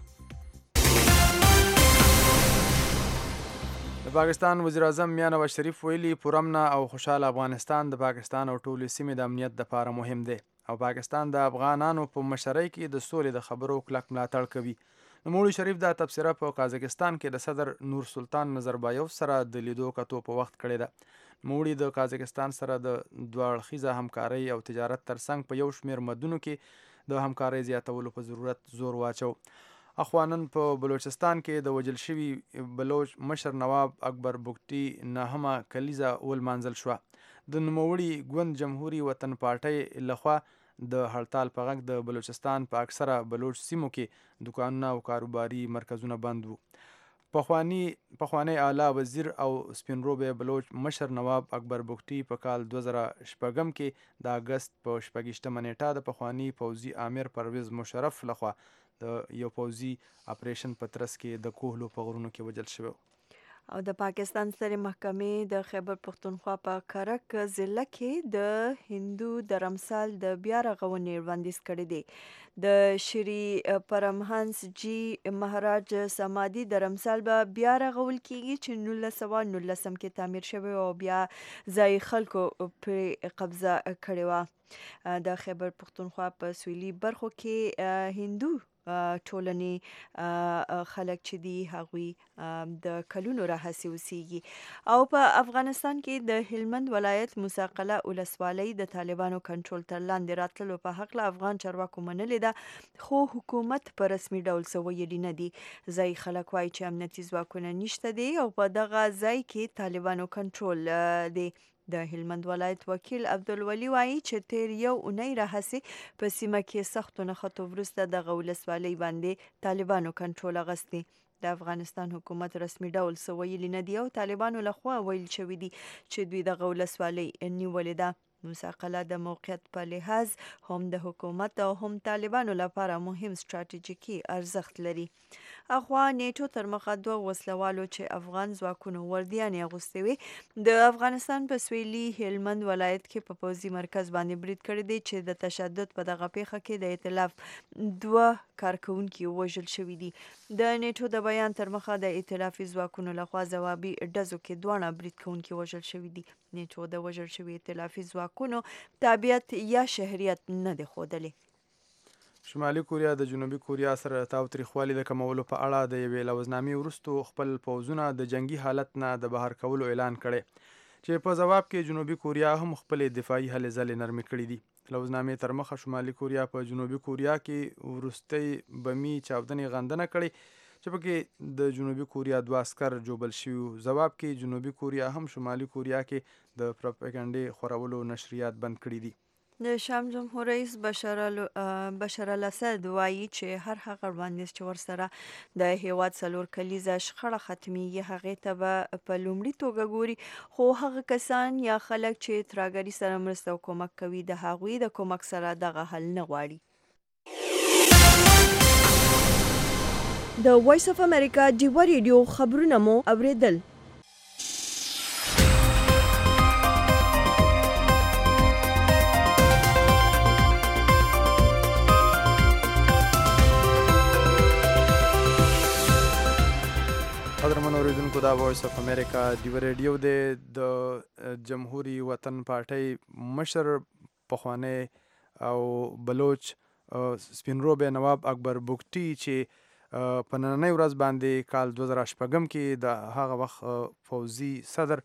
د پاکستان وزیر اعظم میاں نواز شریف ویلي پرامنه او خوشحاله افغانستان د پاکستان او ټولې سیمې د امنیت لپاره مهم دی او پاکستان د افغانانو په مشرۍ کې د سولې د خبرو کلک ملاتړ کوي. نوموړي شریف دا تبصره په قازقستان کې د صدر نور سلطان نظربایوف سره د لیدو کتو په وخت کړې ده. نوموړي د قازقستان سره د دوه اړخیزه همکارۍ او تجارت ترڅنګ په یو شمېر مدونو کې د همکارۍ زیاتولو په ضرورت زور واچو. اخوا نن په بلوچستان کې د وژل شوي بلوچ مشر نواب اکبر بگٹی نهمه کلیزه ولمانځل شوه. د نوموړي ګوند جمهوریت وطن پارټۍ لخوا د هړتال په غږ د بلوچستان په اکثره بلوچ سیمو کې دکانونه او کاروباري مرکزونه بند وو. پخوانی پخوانی اعلی وزیر او سپینروبه بلوچ مشر نواب اکبر بگٹی په کال دوه زره شپږم کې د اگست په شپږیشتمه نیټه د پخوانی پوځي امیر پرویز مشرف لخوا د یو پوځي اپریشن په ترڅ کې د کوهلو په غرونو کې وژل شوی. او د پاکستان سترې محکمې د خیبر پښتونخوا په کرک ضلع کې د هندو درمسال د بیا رغونې وړاندیز کړی دی. د شری پرمهنس جی مهاراج سمادي درمسال به بیا رغول کیږي چې نولس سوه نولسم کې تعمیر شوی او بیا ځای خلکو پرې قبضه کړې وه. د خیبر پښتونخوا په سویلي برخو کې هندو ټولنې خلک چې دي هغوی د کلونو راهیسې اوسیږي. او په افغانستان کې د هلمند ولایت موسی قلعه ولسوالۍ د طالبانو کنټرول تر لاندې راتللو په هکله افغان چارواکو منلې ده خو حکومت په رسمي ډول څه ویلي نه دي. ځایي خلک وایي چې امنیتي ځواکونه نشته دي او په دغه ځای کې طالبانو کنټرول دی. د هلمند ولایت وکیل عبدالولي وایي چې تیر یو اونۍ راهیسې په سیمه کې سختو نښتو وروسته دغه ولسوالۍ باندې طالبانو کنټرول اخیستی. د افغانستان حکومت رسمي ډول څه ویلي نه دي او طالبانو لخوا ویل شوي دي چې دوی دغه ولسوالۍ نیولې ده. موسی قلعه د موقعیت په لحاظ هم د حکومت او هم طالبانو لپاره مهم ستراتیژیکي ارزښت لري. اخوا نیټو تر مخه دوه وسلوالو چې افغان ځواکونو وردیانې اغوستې وې د افغانستان په سویلي هلمند ولایت کې په پوځي مرکز باندې برید کړی دی چې د تشدد په دغه پیښه کې د ائتلاف دوه کارکوونکي وژل شوي دي. د نیټو د بیان تر مخه د ائتلافي ځواکونو لخوا ځوابي ډزو کې دواړه برید کوونکي وژل شوي دي. نیټو د وژل شوي ائتلافي ځواکونو تابعیت یا شهریت نه دی ښودلی. شمالي کوریا د جنوبي کوریا سره تاوتریخوالي د کمولو په اړه د یوې لوزنامې وروستو خپل پوځونه د جنگي حالت نه د بهر کولو اعلان کړی چې په ځواب کې جنوبي کوریا هم خپلې دفاعي هلې ځلې نرمې کړې دي. لوزنامې تر مخه شمالي کوریا په جنوبي کوریا کې وروستۍ بمي چاودنې غندنه کړې چې پکې د جنوبي کوریا دوه عسکر جوبل شوي. ځواب کې جنوبي کوریا هم شمالي کوریا کې د پروپاګانډې خورولو نشریات بند کړي دي. د شام جمهور رئیس بشار بشار الاسد وایي چې هر هغه وړاندیز چې ورسره د هیواد څلور کلیزه شخړه ختمیږي هغې ته به په لومړي توګه ګوري، خو هغه کسان یا خلک چې ترهګرۍ سره مرسته او کومک کوي د هغوی د کومک سره دغه حل نه غواړي. د وایس اف امریکا ډیوا ریډیو خبرونه مو اوریدل. قدرمن اوریدونکو دا وایس اف امریکا ډیوا ریډیو دی. د جمهوری وطن پارټۍ مشر پخوانی او بلوچ سپینروبی نواب اکبر بگټي چې په نننۍ ورځ باندې کال دوه زره شپږم کې د هغه وخت پوځي صدر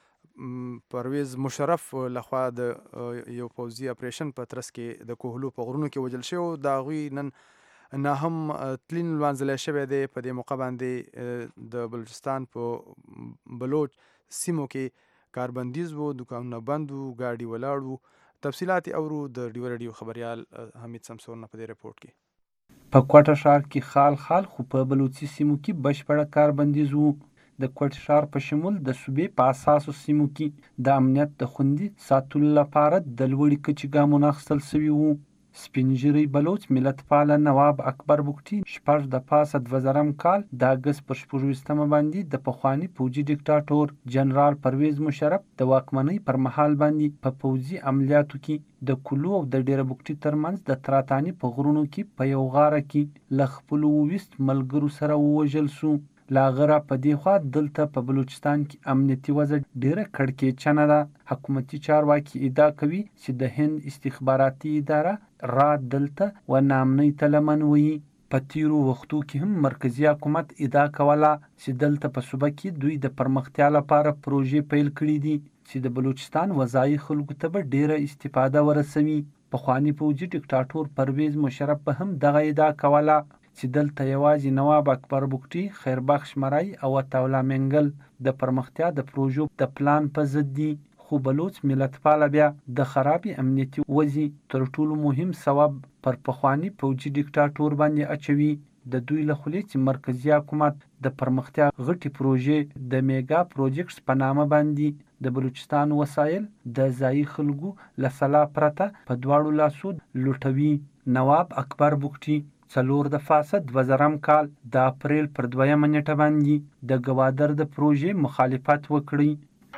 پرویز مشرف لخوا د یو پوځي اپریشن په ترڅ کې د کوهلو په غرونو کې وژل شوی. د هغوی نن نه هم تلین لمانځلی شوی دی. په دې موقع باندې د بلوچستان په بلوچ سیمو کې کاربندیز و، دوکانونه بند و، ګاډي ولاړ و. تفصیلات اورو د ډیوا ریډیو خبریال حمید سمسور نه په دې رپورټ کې. په کوټه ښار کې خال خال خو په بلوچي سیمو کې بشپړه کاربندیز و. د کوټ ښار په شمول د صوبې په اساسو سیمو کې د امنیت د خوندي ساتلو لپاره د لوړې کچې ګامونه اخیستل سوي وو. سپین ږیری بلوچ ملتپاله نواب اکبر بگټي شپږ د پاسه دوه زرم کال د اګست پر شپږویشتمه باندې د پخواني پوځي ډیکټاټور جنرال پرویز مشرف د واکمنۍ پر مهال باندې په پوځي عملیاتو کې د کلو او د ډیره بگټي ترمنځ د تراتاني په غرونو کې په یو غاره کې له خپلو اوویست ملګرو سره ووژل سو. لا غره په دې خوا دلته په بلوچستان کې امنیتي وضع ډیره کړکېچنه ده. حکومتي چارواکي ادعا کوي چې د هند استخباراتي اداره را دلته و نامنۍ ته لمن وهي. په تیرو وختو کې هم مرکزي حکومت ادعا کوله چې دلته په صوبه کې دوی د پرمختیا لپاره پروژې پیل کړي دي چې د بلوچستان وضعي خلکو ته به ډیره استفاده ورسوي. پخواني پوځي ډیکټاټور پرویز مشرف به هم دغه ادعا کوله چې دلته یوازې نواب اکبر بگټي، خیربخش مرای او عطاالله منګل د پرمختیا د پروژو د پلان په ضد دي. خو بلوچ ملتپاله بیا د خرابې امنیتي وضع تر ټولو مهم سبب پر پخواني پوځي ډیکټاټور باندې اچوي. د دوی له خولې چې مرکزي حکومت د پرمختیا غټي پروژې د میګا پروجیکټس په نامه باندې د بلوچستان وسایل د ځایي خلکو له سلا پرته په دواړو لاسو لوټوي. نواب اکبر بگټي څلور د فاسد دوه زرم کال د اپریل پر دویمه نیټه باندې د ګوادر د پروژې مخالفت وکړي.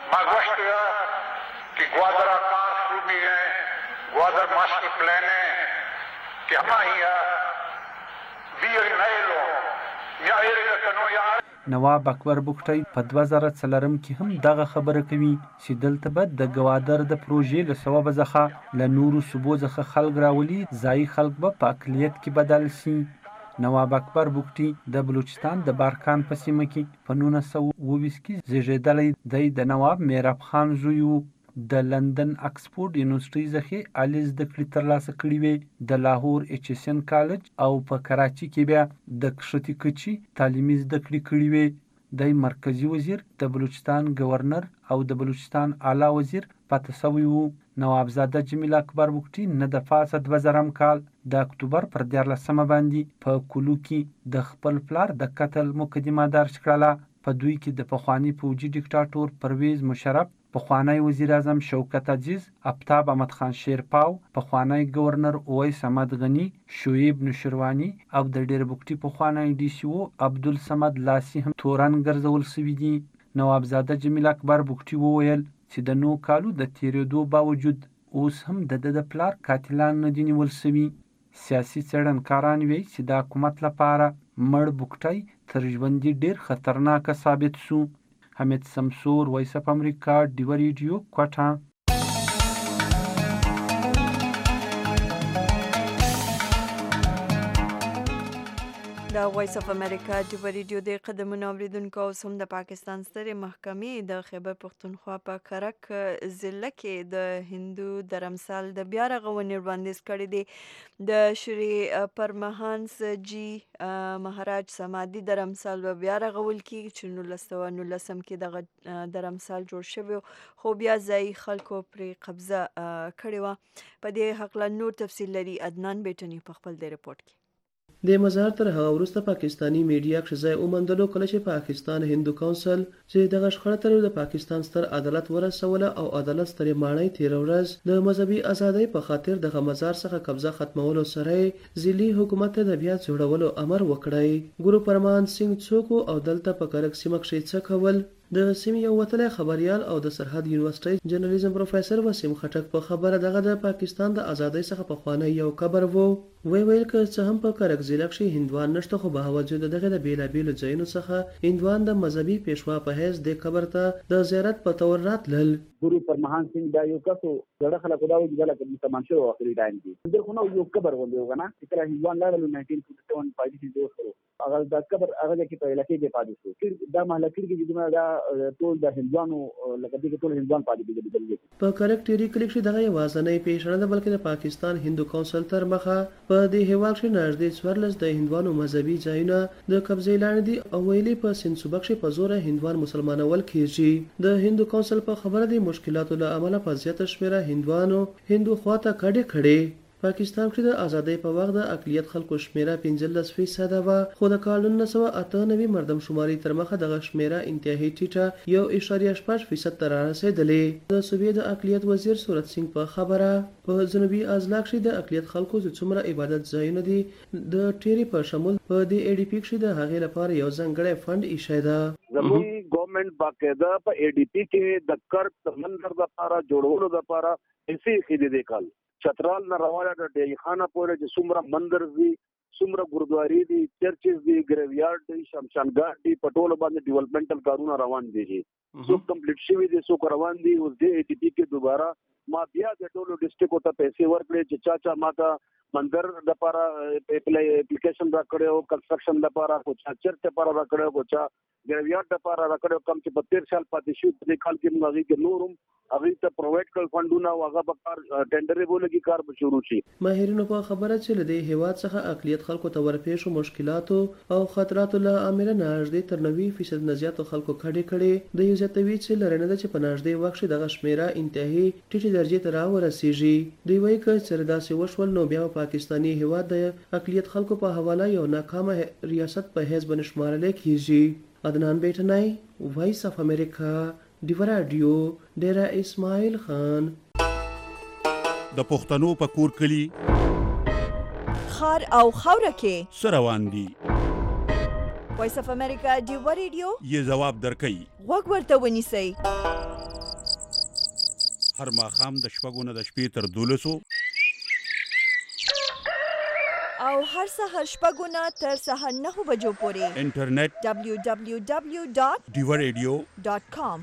نواب اکبر بگټي په دوه زره څلورم کې هم دغه خبره کوي چې دلته به د ګوادر د پروژې له سببه څخه له نورو صوبو څخه خلک راولي، ځایي خلک به په اقلیت کې بدل سي. نواب اکبر بگټي د بلوچستان د بارکان په سیمه کې په نولس سوه اوه ویشت کې زیږېدلی دی. د نواب میراب خان زوی و. د لندن اکسفورډ یونیورسټۍ څخه عالي زده کړې ترلاسه کړې وې. د لاهور ایچ ایس این کالج او په کراچي کې بیا د کښتې کچې تعلیمي زده کړې کړې وې. د مرکزي وزیر، د بلوچستان گورنر او د بلوچستان اعلی وزیر پاته سوی و. نوابزاده جمیل اکبر بگټي نه د پاسه دوه زرم کال د اکتوبر پر دیارلسمه باندې په کلو کې د خپل پلار د قتل مقدمه درج کړله. په دوی کې د پخواني پوځي ډیکټاټور پرویز مشرف، پخوانی وزیر اعظم شوکت عزیز، آفتاب احمد خان شیرپاو، پخوانی گورنر اویس احمد غنی، شعیب نوشیروانی او د ډیره بگټي پخوانی ډي سی او عبدالصمد لاسی هم تورن ګرځول سوي دي. نوابزاده جمیل اکبر بگټي وویل چې د نو کالو د تیریدو باوجود اوس هم د ده د پلار قاتلان نه دي نیول سوي. سیاسي څېړنکاران وایي چې د حکومت لپاره مړ بگټي تر ژوندي ډیر خطرناکه ثابت سو. حمید سمسور، وایس اف امریکا، ډیوا ریډیو، کوټه. دا وایس اف امریکا د ریډیو د قدمونو اوریدونکو او سم د پاکستان سترې محکمې د خیبر پختونخوا په کرک ضلع کې د هندو درمسال د بیا رغونې وړاندیز کړی دی د شری پرمهانس جی مهاراج سمادي درمسال به بیا رغول کیږي چې نولس سوه نولسم کې دغه درمسال جوړ شوی خو بیا ځایي خلکو پرې قبضه کړې وه. په دې هکله نور تفصیل لري عدنان بیټني په خپل د ریپورت کې. د مزار تر هغه وروسته پاکستانی میډیا کې ځای وموندلو کله چې پاکستان هندو کونسل چې دغه شخړه تر د پاکستان ستر عدالت ورسوله او عدالت سترې ماڼۍ تیر ورځ د مذهبي ازادۍ په خاطر دغه مزار څخه قبضه ختمولو سره ځلي حکومت ته د بیا جوړولو امر وکړی. ګورو پرمان سنگ څوک او دلته په کرک سیمه کې څه کول د سیمې یو وتلی خبریال او د سرحد یونیورسيټي جرنالیزم پروفیسور وسیم خټک په خبره دغه د پاکستان د ازادۍ څخه پخوانی یو قبر وو. وی ویل که څه هم په کرک ضلع کې هندوان نشته خو به باوجود دغه د بیلابیلو ځایونو څخه هندوان د مذهبي پیشوا په حیث د قبر ته د زیارت په تور راتلل. ګورو پرمهان سنگ دا یو کسو زړه خلک دا وایي چې لکه مسلمان شو اخري ټایم کې دغه خو نو یو قبر ولې وګنه چې کله هندوان لاړل ناینټین فورټي سیون پایدې دوه سره هغه د قبر هغه کې په علاقې کې پاتې شو دا محله کې چې دا ټول د هندوانو لکه دغه ټول هندوان پاتې دي. په کرک ټيري کلیک شي دغه یوازنۍ پیښنه ده بلکې د پاکستان هندو کونسل تر مخه په دې هیواد کې نږدې څوارلس د هندوانو مذهبي ځایونه د قبضې لاندې دي او ویلي په سند صوبه کې په زور هندوان مسلمانول کیږي. د هندو کونسل په خبره د مشکلاتو له امله په زیاته شمیره هندوانو هندو خواته کډې کړې. پاکستان کې د ازادۍ په وخت د اقلیت خلکو شمیره پنځلس فیصده وه خو د کال نولس سوه اته نوي مردم شماري تر مخه دغه شمیره انتهایی ټیټه یو اعشاریه شپږ فیصد ته رارسېدلې. د صوبې د اقلیت وزیر صورت سنگ په خبره په جنوبي اضلاع کې د اقلیت خلکو چې څومره عبادت ځایونه دي د ټیري په شمول په دې ای ډي پی کې د هغې لپاره یو ځانګړی فند ایښی ده. زموږ ګورنمنت باقاعده په ای ډي پی کې د کرک منظر لپاره جوړولو لپاره هیڅ خېدې دی کال چترال نه روانه د ډی خانه پورې چې څومره مندر دي څومره ګوردواري دي چرچز دي ګریویارډ دي شمشانګاه دي په ټولو باندې ډیولپمنټل کارونه روان دي چې څوک کمپلیټ شوي دي څوک روان دي اوس د ای ټي پی کې دوباره ما بیا د ټولو ډسټریکټو ته پیسې ورکړې چې چا چا ما ته منظر لپاره اپلیکیشن را کړو کنسټرکشن لپاره کو چا چرچ لپاره را کړو کو چا ګریویارډ لپاره را کړو کم چې په تیر سال پاتې شو په کال کې موږ هغه کې نورم هغه ته پرووایډ کړ فندونه او هغه په کار ټینډر بولګي کار به شروع شي. ماهرینو په خبره چې لدی هیواد څخه اقلیت خلکو ته ورپېښو مشکلاتو او خطراتو له امله نږدې تر نوي فیصد نه زیاتو خلکو کډې کړې. د یو زیاتوي چې لرنه ده چې په نږدې وخت کې دغه شمیره انتهایی ټیټې درجې ته راورسیږي. دوی وایي که چېرې داسې وشول نو بیا پاکستاني هیواد د اقلیت خلکو په حواله یو ناکامه ریاست په حیث باندې شمارل کیږي. عدنان بیٹنائی وائس آف امریکا ډیو رادیو ډیره اسماعیل خان. د پښتنو په کور کلی خار او خوره کې سروان دي وایس اف امریکا ډیو رادیو یې جواب درکړي وګ ورته ونیسئ هر ماښام د شپږو نه د شپې تر دولسو او هر سهار شپږو نه تر سهار نهو بجو پورې انټرنیټ دبلیو دبلیو دبلیو ډاټ ډیو رادیو ډاټ کام.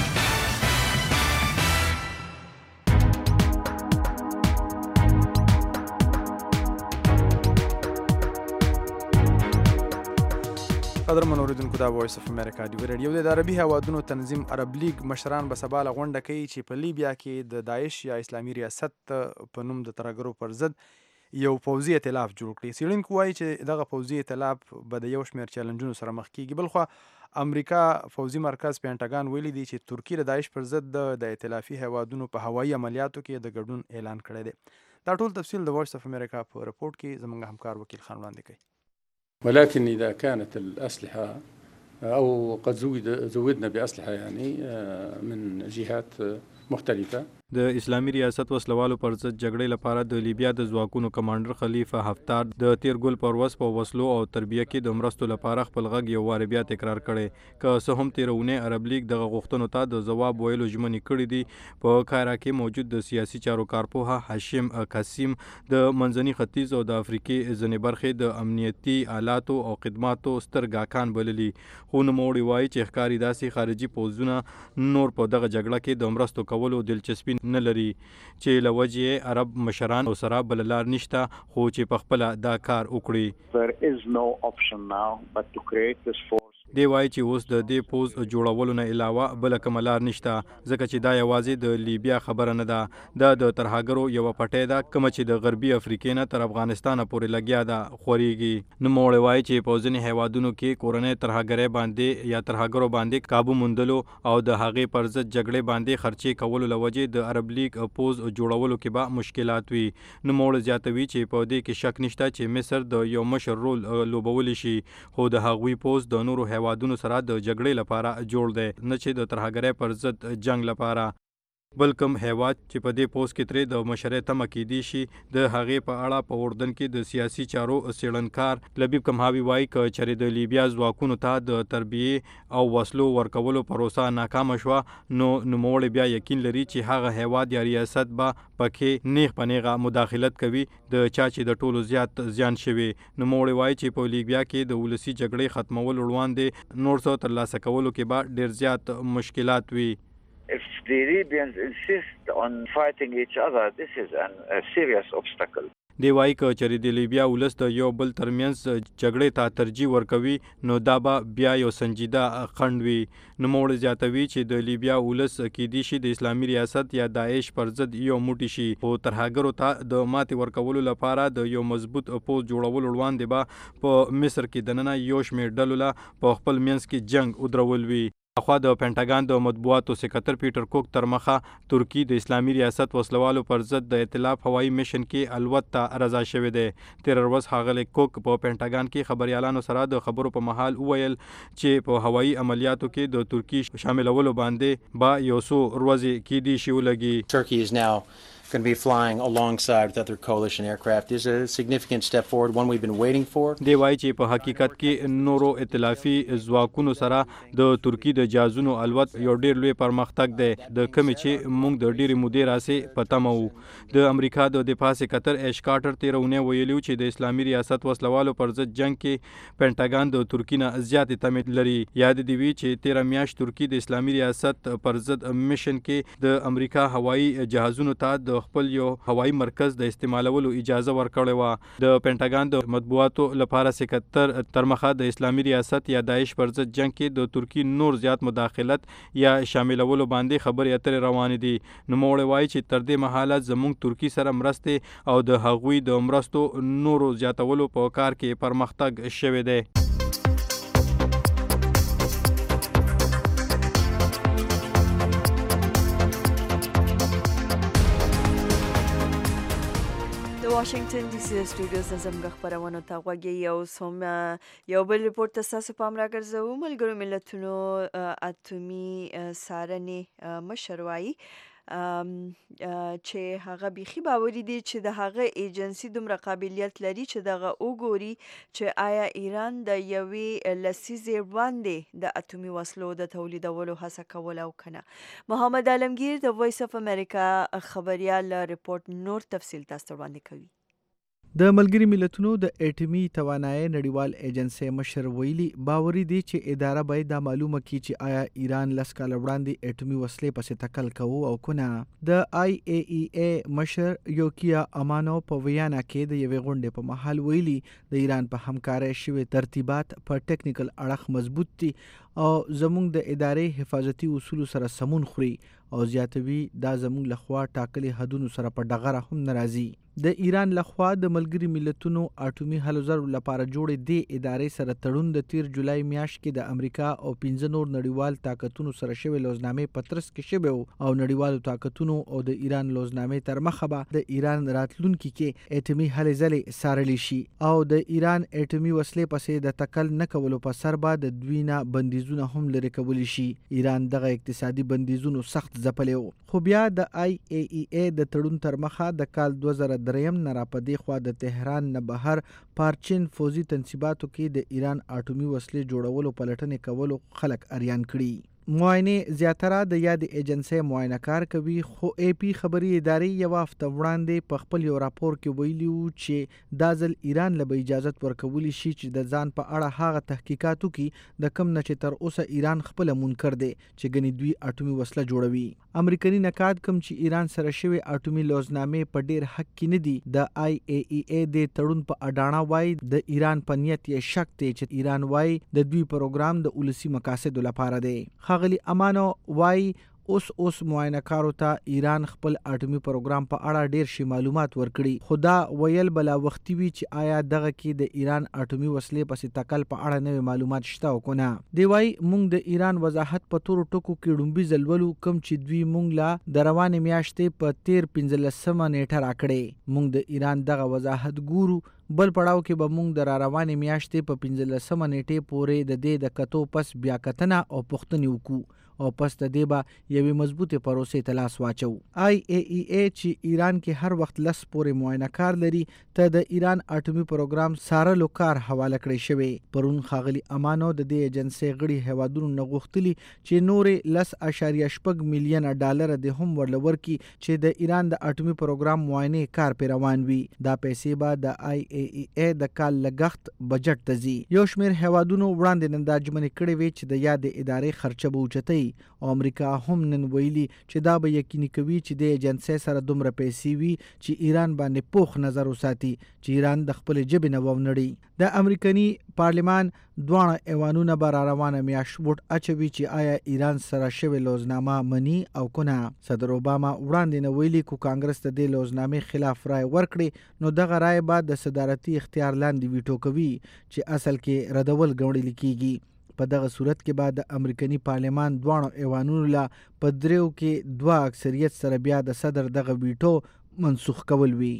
قدرمن اوریدونکو دا وایس اف امریکا ډیو رادیو د عربي هوادونو تنظیم عرب لیگ مشران به سبا له غونډه کوي چې په لیبیا کې د داعش یا اسلامي ریاست په نوم د ترهګرو پر ضد یو پوځي ائتلاف جوړ کړي. څېړونکي وایي چې دغه پوځي ائتلاف به د یو شمېر چیلنجونو سره مخ کیږي. بلخوا امریکا پوځي مرکز پینټاګان ویلي دی چې ترکیه د داعش پر ضد د ائتلافي هیوادونو په هوایي عملیاتو کې د ګډون اعلان کړی دی. دا ټول تفصیل د وایس اف امریکا په رپورټ کې زموږ همکار وکیل خان وړاندې کوي. ولكن إذا كانت الأسلحة أو قد زود زودنا بأسلحة يعني من جهات مختلفة. د اسلامي ریاست وسلوالو پر ضد جګړې لپاره د لیبیا د ځواکونو کمانډر خلیفه حفتار د تیر ګل پر ورځ په وسلو او تربیه کې د مرستو لپاره خپل غږ یو وار بیا تکرار کړي. که څه هم تیرونه عرب لیگ دغه غوښتنو ته د ځواب ویلو ژمنې کړې دي. په کایرا کې موجود د سیاسي چارو کارپوه هاشم قاسم د منځني ختیځ او د افریقې ځینې برخې د امنیتي آلاتو او خدماتو ستر ګاکان بللي. خو نوموړي وایي چې ښکاري داسې خارجي پوځونه نور په دغه جګړه کې د مرستو کولو دلچسپي نه لري چې له وجې عرب مشران او سره بل لار نشته خو چې په خپله دا کار وکړي. There is no option now but to create this force. دی وایي چې اوس د دې پوز جوړولو نه علاوه بله کومه لار نشته ځکه چې دا یوازې د لیبیا خبره نه ده، دا د ترهګرو یوه پټۍ ده کومه چې د غربي افریقې نه تر افغانستانه پورې لګیا ده خورېږي. نوموړی وایي چې په ځینې هیوادونو کې کورنۍ ترهګرۍ باندې یا ترهګرو باندې کابو موندلو او د هغې پر ضد جګړې باندې خرچې کولو له وجې د عرب لیګ پوز جوړولو کې به مشکلات وي. نوموړی زیاتوي چې په دې کې شک نشته چې مصر د یو مشر رول لوبولی شي خو د هغوی پوز د نورو هیوادونو سره د جګړې لپاره جوړ دی نه چې د ترهګرۍ پر ضد جنگ لپاره. بل کوم هیواد چې په دې پوز کې ترې د مشرۍ تمه کیدی شي د هغې په اړه په اردن کې د سیاسي چارو څېړنکار لبیب کمهاوي وایي که چېرې د لیبیا ځواکونو ته د تربیې او وسلو ورکولو پروسه ناکامه شوه نو نوموړی بیا یقین لري چې هغه هیواد یا ریاست به پکې نیغ په نیغه مداخلت کوي د چا چې د ټولو زیات زیان شوي. نوموړی وایي چې په لیبیا کې د ولسي جګړې ختمولو وړاندې نور څه ترلاسه کولو کې به ډېر زیات مشکلات وي. If the Libyans insist on fighting each other, this is an, a serious obstacle. دی وایي که چېرې د لیبیا ولس د یو بل ترمنځ جګړې ته ترجیح ورکوي نو دا به بیا یو سنجیده خنډ وي. نوموړی زیاتوي چې د لیبیا ولس کیدی شي د اسلامي ریاست یا داعش پر ضد یو موټی شي خو ترهګرو ته د ماتې ورکولو لپاره د یو مضبوط پوز جوړولو وړاندې به په مصر کې دننه یو شمېر ډلو له په خپل منځ کې جنگ ودرول وي. اخوا د پینټاګان د مطبوعاتو سکرتر پیټر کوک تر مخه ترکی د اسلامي ریاست وسلوالو پر ضد د ائتلاف هوایي میشن کې الوت ته رضا شوی دی. تیر ورځ ښاغلی کوک په پینټاګان کې خبریالانو سره د خبرو په مهال وویل چې په هوایي عملیاتو کې د ترکی شاملولو باندې به یو څو ورځې کیدی شي ولګي. Turkey is now going to be flying alongside with other coalition aircraft. This is a significant step forward, one we've been waiting for. دی وایي چې په حقیقت کې نورو ائتلافي ځواکونو سره د ترکی د جهازونو الوت یو ډېر لوی پرمختګ دی د کومې چې موږ د ډېرې مودې راسې په تمه وو. د امریکا د دفاع سکرتر ایش کارټر تېره اونۍ ویلي و چې د اسلامي ریاست وسلوالو پر ضد جنګ کې پینټاګان د ترکي نه زیاتې تمې لري. یاد دې وي چې تېره میاشت ترکي د اسلامي ریاست پر ضد میشن کې د امریکا هوایي جهازونو ته د خپل یو هوایي مرکز د استعمالولو اجازه ورکړې وه. د پینټاګان د مطبوعاتو لپاره سکرتر تر مخه د اسلامي ریاست یا داعش پر ضد جنگ کې د ترکي نور زیات مداخلت یا شاملولو باندې خبرې اترې روانې دي. نوموړی وایي چې تر دې مهاله زموږ ترکي سره مرستې او د هغوی د مرستو نورو زیاتولو په کار کې پرمختګ شوی دی. واشنگټن ډي سي سټوډیو څخه زموږ خبرونه ته غوږی یو سوم یو بل ریپورت تاسو پام راګرځو. ملګرو ملتونو اتومي څارنې مشر وایي چې هغه بيخي باوري دي چې د هغه ایجنسی دومره قابلیت لري چې دغه وګوري چې آیا ایران د یوې لسیزې وړاندې د اتومي وسلو د تولیدولو هڅه کول او کنه. محمد عالمگیر د وایس اف امریکا خبريال ریپورت نور تفصیل تاسو وړاندې کوي. د ملګری ملتونو د اټومي توانایي نړیوال ایجنسی مشر ویلي باوري دي چې اداره باید دا معلومه کړي چې آیا ایران لس کال وړاندې اټومي وسلې پسې تکل کوو او کنه. د آی ای ای ای مشر یوکیا امانو په ویانا کې د یوې غونډې په محل ویلي د ایران په همکارۍ شوي ترتیبات په ټیکنیکل اړخ مضبوط دي او زموږ د ادارې حفاظتي اصول سره سمون خوري او زیاتوي دا زموږ لخوا ټاکلي حدونو سره په ډغره هم ناراضي. د ایران لخوا د ملګری ملتونو اټومي حل زر لپاره جوړې دی ادارې سره تړون د تیر جولای میاشت کې د امریکا او پنځه نور نړیوال طاقتونو سره شوی لوزنامې پترس کې شوی او نړیوالو طاقتونو او د ایران لوزنامې تر مخه به د ایران راتلونکي کې اټومي حل زلې سارلی شي او د ایران اټومي وسلې پسې د تکل نه کولو په سر به د دوی نه بندیزونه هم لري کولی شي. ایران دغه اقتصادي بندیزونو سخت ځپلی و خو بیا د آی ای ای ای د تړون تر مخه د کال دوه زره دریم نه راپدې خوا د تهران نه بهر پارچین فوزي تنصیباتو کې د ایران اټومي وسلې جوړولو پلټنې کولو خلک اریان کړي. معاینه زیاتره د یاد ایجنسی معاینه کار کوي، خو ای پی خبري ادارې یو هفته وړاندې په خپل یو راپور کې ویلي وو چې دا ځل ایران له به اجازه ورکولی شي چې د ځان په اړه هغه تحقیقات وکړي د کم نه چې تر اوسه ایران خپل منکر دی چې ګنې دوی اټومي وسله جوړوي. امریکایي نقاد کوم چې ایران سره شوی اټومي لوزنامې په ډیر حق کې نه دي، د آی ای ای ای د تړون په اډانه وای د ایران په نیت یې شک دی چې ایران وای د دوی پروګرام د ولسی مقاصدو لپاره دی. ښاغلي امانو وای اوس اوس معاینه کارو ته ایران خپل اټومي پروګرام په اړه ډیر شي معلومات ورکړي، خو دا ویل بلا وختي وي چې آیا دغه کې د ایران اټومي وسلې پسې تکل په اړه نوې معلومات شته او کنه. دی وای مونږ د ایران وضاحت په تور ټکو کې ډومبي زلولو کم چې دوی مونږ لا د روانې میاشتې په تیر پنځلسمه نیټه راکړې. مونږ د ایران دغه وضاحت ګورو، بل پړاو کې به مونږ د را روانې میاشتې په پنځلسمه نیټې پورې د دې د کتو پس بیا کتنه او پوښتنې وکړو او پس د دې به یوې مضبوطې پروسې ته لاس واچو. آی ای ای ای چې ایران کې هر وخت لس پورې معاینه کار لري ته د ایران اټومي پروګرام سارلو کار حواله کړی شوی. پرون ښاغلي امانو د دې ایجنسۍ غړي هیوادونو نه غوښتلي چې نورې لس اشاریه شپږ میلیونه ډالر د هم ورله ورکړي چې د ایران د اټومي پروګرام معاینې کار پې روان وي. دا پیسې به د آی ای ای ای د کال لګښت بجټ ته ځي. یو شمېر هیوادونو وړاندې ننداجمنې کړې وې چې د یادې ادارې خرچه به اوچتوي او امریکا هم نن ویلي چې دا به یقیني کوي چې د ایجنسۍ سره دومره پیسې وي چې ایران باندې پوخ نظر وساتي چې ایران د خپل ژبې نه ونړي. د امریکایي پارلمان دواړه ایوانونه به را روانه میاشت ووټ اچوي چې آیا ایران سره شوې لوزنامه مني او کنه. صدر اوباما وړاندې نه ویلي کو کانګرس ته د لوزنامې خلاف رای ورکړي نو دغه رای به د صدارتي اختیار لاندې ویټو کوي چې اصل کې ردول ګڼل کیږي. په دغه صورت کې بعد د امریکایي پارلمان دواړو ایوانونو لا په دریو کې دوه اکثریت سره بیا د صدر دغه ویټو منسوخ کول وی.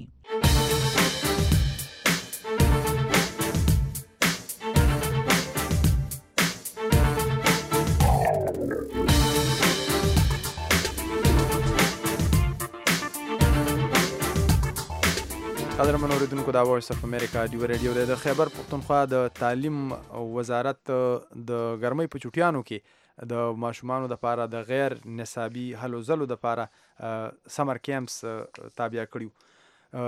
قدرمن اوریدونکو دا وایس اف امریکا ډیو ریډیو د خیبر پښتونخوا د تعلیم وزارت د ګرمۍ په چټیانو کې د ماشومانو د پاره د غیر نصابي هلو زلو د پاره سمر کیمپس تابع کړیو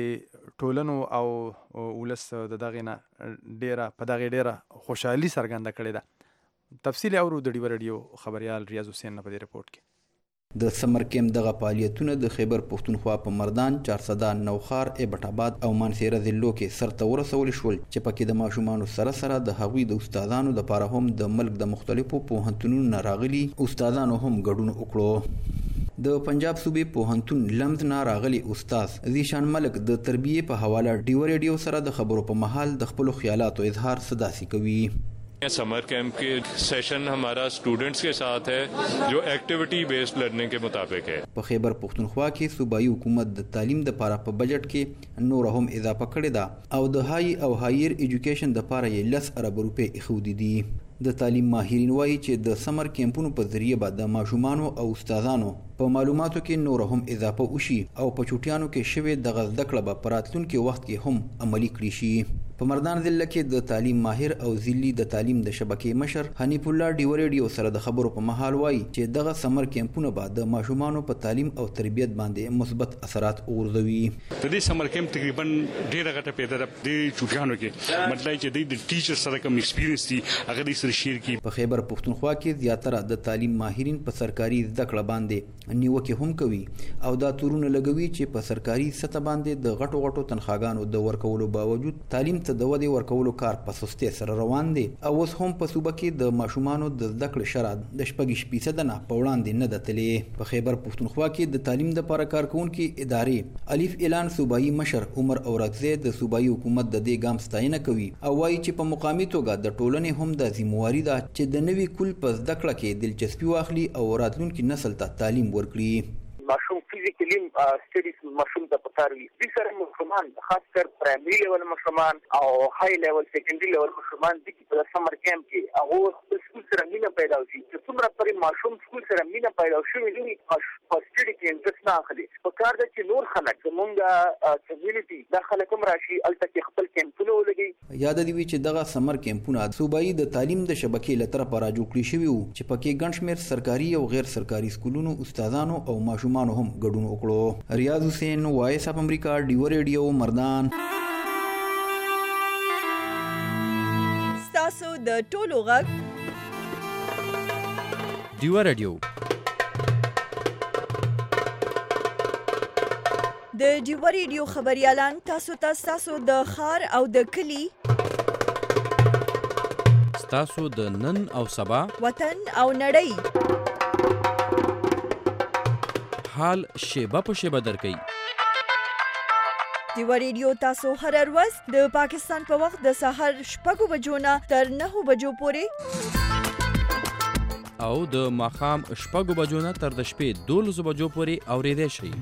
چې ټولنو او ولس د دغه نه ډیره په دغه ډیره خوشحالي څرګنده کړې ده. تفصیل اورو د ډیو ریډیو خبريال ریاض حسین په دې رپورت کې. د سمر کیمپ دغه فعالیتونه د خیبر پښتونخوا په مردان، چارسده، نوخار، ایبټ آباد او مانسهره ضلعو کې سرته ورسول شول چې پکې د ماشومانو سره سره د هغوی د استادانو لپاره هم د ملک د مختلفو پوهنتونونو نه راغلي استادانو هم ګډون وکړو. د پنجاب صوبې پوهنتون لمز نه راغلي استاد ذیشان ملک د تربیې په حواله ډیو ریډیو سره د خبرو په محل د خپل خیالاتو اظهار صداسي کوي. Summer camp के session हमारा students के साथ है जो activity based learning के मुताबिक है. په خیبر پښتونخوا کې صوبایي حکومت د تعلیم د لپاره په بجټ کې نور هم اضافه کړې ده او د هاي او هایر ایجوکیشن د لپاره یې لس ارب روپۍ ایښودې دي. د تعلیم ماهرین وایي چې د سمر کیمپونو په ذریعه به د ماشومانو او استادانو په معلوماتو کې نور هم اضافه وشي او په چوټیانو کې شوی د زده کړه به په راتلونکي وخت کې هم عملي کړي شي. په مردان ضلع کې د تعلیم ماهر او ضلعي د تعلیم د شبکې مشر حنیف الله ډیو ریډیو سره د خبرو په محل وایي چې دغه سمر کیمپونه به د ماشومانو په تعلیم او تربیت باندې مثبت اثرات وغورځوي. د دې سمر کیمپ تقریبا ډیره غټه پیدا ده د چوټیانو کې، مطلب چې د ټیچر سره کوم ایکسپیرینس دي هغه د سره شیر کی. په خیبر پښتونخوا کې زیاتره د تعلیم ماهرین په سرکاري زده کړه باندې نیوکه هم کوي او دا تورونه لګوي چې په سرکاري سطح باندې د غټو غټو تنخواګانو د ورکولو باوجود تعلیم ته د ودې ورکولو کار په سستۍ سره روان دی او اوس هم په صوبه کې د ماشومانو د زده کړې شرط د شپږ فیصد نه په وړاندې نه ده تللې. په خیبر پښتونخوا کې د تعلیم لپاره کارکونکي ادارې الف اعلان صوبایي مشر عمر اورکزی د صوبایي حکومت د دې ګام ستاینه کوي او وایي چې په مقامي توګه د ټولنې هم د ذمہواري ده چې د نوي کل په زده کړه کې دلچسپي واخلي او راتلونکي نسل ته تعلیم ورکړي. ماشوم فزیکلی سټډیز ماشوم ته پکار وي. د سره ماشومان خاص کر پرایمري لیول ماشومان او های لیول سیکنډري لیول ماشومان د په سمر کیمپ کې هغه سکول سره مینه پیدا شي. چې څومره پرې ماشوم سکول سره مینه پیدا شي وي په سټډي کې انټرست نه اخلي. په کار د چې نور خلک زمونږ کمیونټي د خلک هم راشي الته کې خپل کیمپونه ولګي. یاد دی وی چې دغه سمر کیمپونه صوبایي د تعلیم د شبکې له طرفه را جوړ کړي شوي وو چې پکې ګڼ شمېر سرکاري او غیر سرکاري سکولونو استادانو او ماشومانو هم ګډون وکړو. ریاض حسین، وایس اف امریکا، ډیو ریډیو، مردان. ستاسو د ټولو غږ ډیو ریډیو. د ډیو ریډیو خبريالان تاسو ته تاسو د خار او د کلی تاسو د نن او سبا وطن او نړۍ حال شیبه په شیبه درکې. ډیو ریډیو تاسو هر ورځ د پاکستان په وخت د سحر شپږ بجو نه تر نهه بجو پورې او د ماښام شپږ بجو نه تر د شپې دولس بجو پورې اورېدای شئ.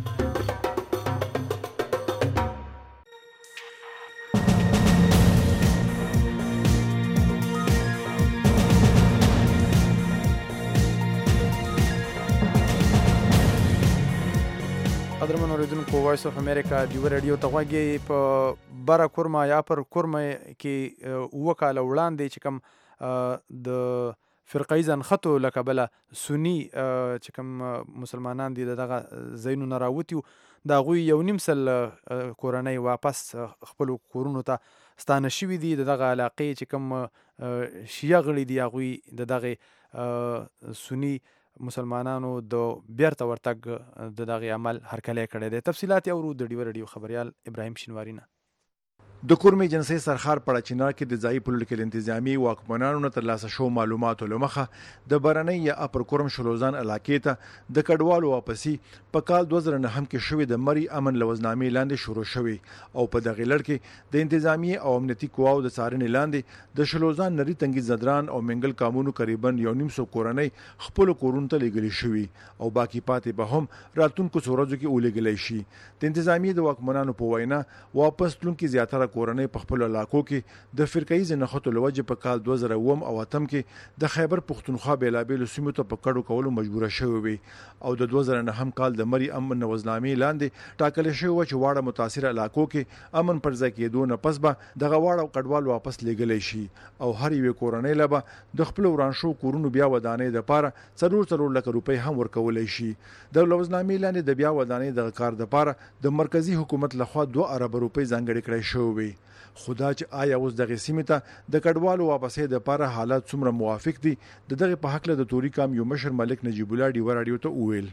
قدرمن اوریدونکو، وایس اف امریکا ډیو ریډیو ته غوږی. په بره کورما یا پر کورما کې اوه کاله وړاندې چې کوم د فرقه ییز نښتو له کبله سني چې کوم مسلمانان دي دغه ځایونو نه راوتي وو، د هغوی یو نیم سل کورنۍ واپس خپلو کورونو ته ستانه شوي دي. د دغه علاقې چې کوم شیعه غړي دي هغوی د دغې سني مسلمانانو د بیرته ورتګ د دغه عمل هرکلی کړی دی. تفصیلات یې اورو د ډیو ریډیو خبریال ابراهیم شینواري نه. د کورمې جنسي سرخار په چینار کې د ځایي پولیټیکل انتظامی واکمنانو نه ترلاسه شو معلوماتو له مخه د برنۍ یا اپر کورم شلوزان علاقې ته د کډوالو واپسی په کال دوه زره نهم کې شوې د مری امن لوزنامې لاندې شروع شوې او په دغه لړ کې د انتظامی او امنیتي قواو د څارنې لاندې د شلوزان نری تنګي زدران او منګل کامونو قریبا یو نیم سو کورنۍ خپل کورونو ته لېږلي شوي او باقی پاتې به هم راتلونکو څو ورځو کې ولېږلی شي. د انتظامی د واکمنانو په وینا واپس تلونکي زیاتره کورنۍ په خپل علاقو کې د فرقه‌یز نښتو لوجه په کال دوه زره اووه او اتم کې د خیبر پښتونخوا بیلابېلو سیمو ته په کډو کولو مجبوره شوې وي او د دوه زره نهم کال د مری امن نوزنامې لاندې ټاکل شوی و چې واړه متاثر علاقو کې امن پر ځای کېدو نه پس به دغه واړه کډوال واپس لیږلی شي او هر یوې کورنۍ له به د خپل ورانشو کورونو بیا ودانۍ دپاره څلور څلور لکه روپۍ هم ورکولی شي. د لوزنامې لاندې د بیا ودانۍ دغه کار دپاره د مرکزی حکومت لخوا دوه اربه روپۍ ځانګړې کړی شوی وي. خدا چې آیا اوس دغه سیمې ته د کډوالو واپسې دپاره حالات څومره موافق دي، د دغه په هکله د توري کام یو مشر ملک نجیب الله ډیو راډیو ته وویل.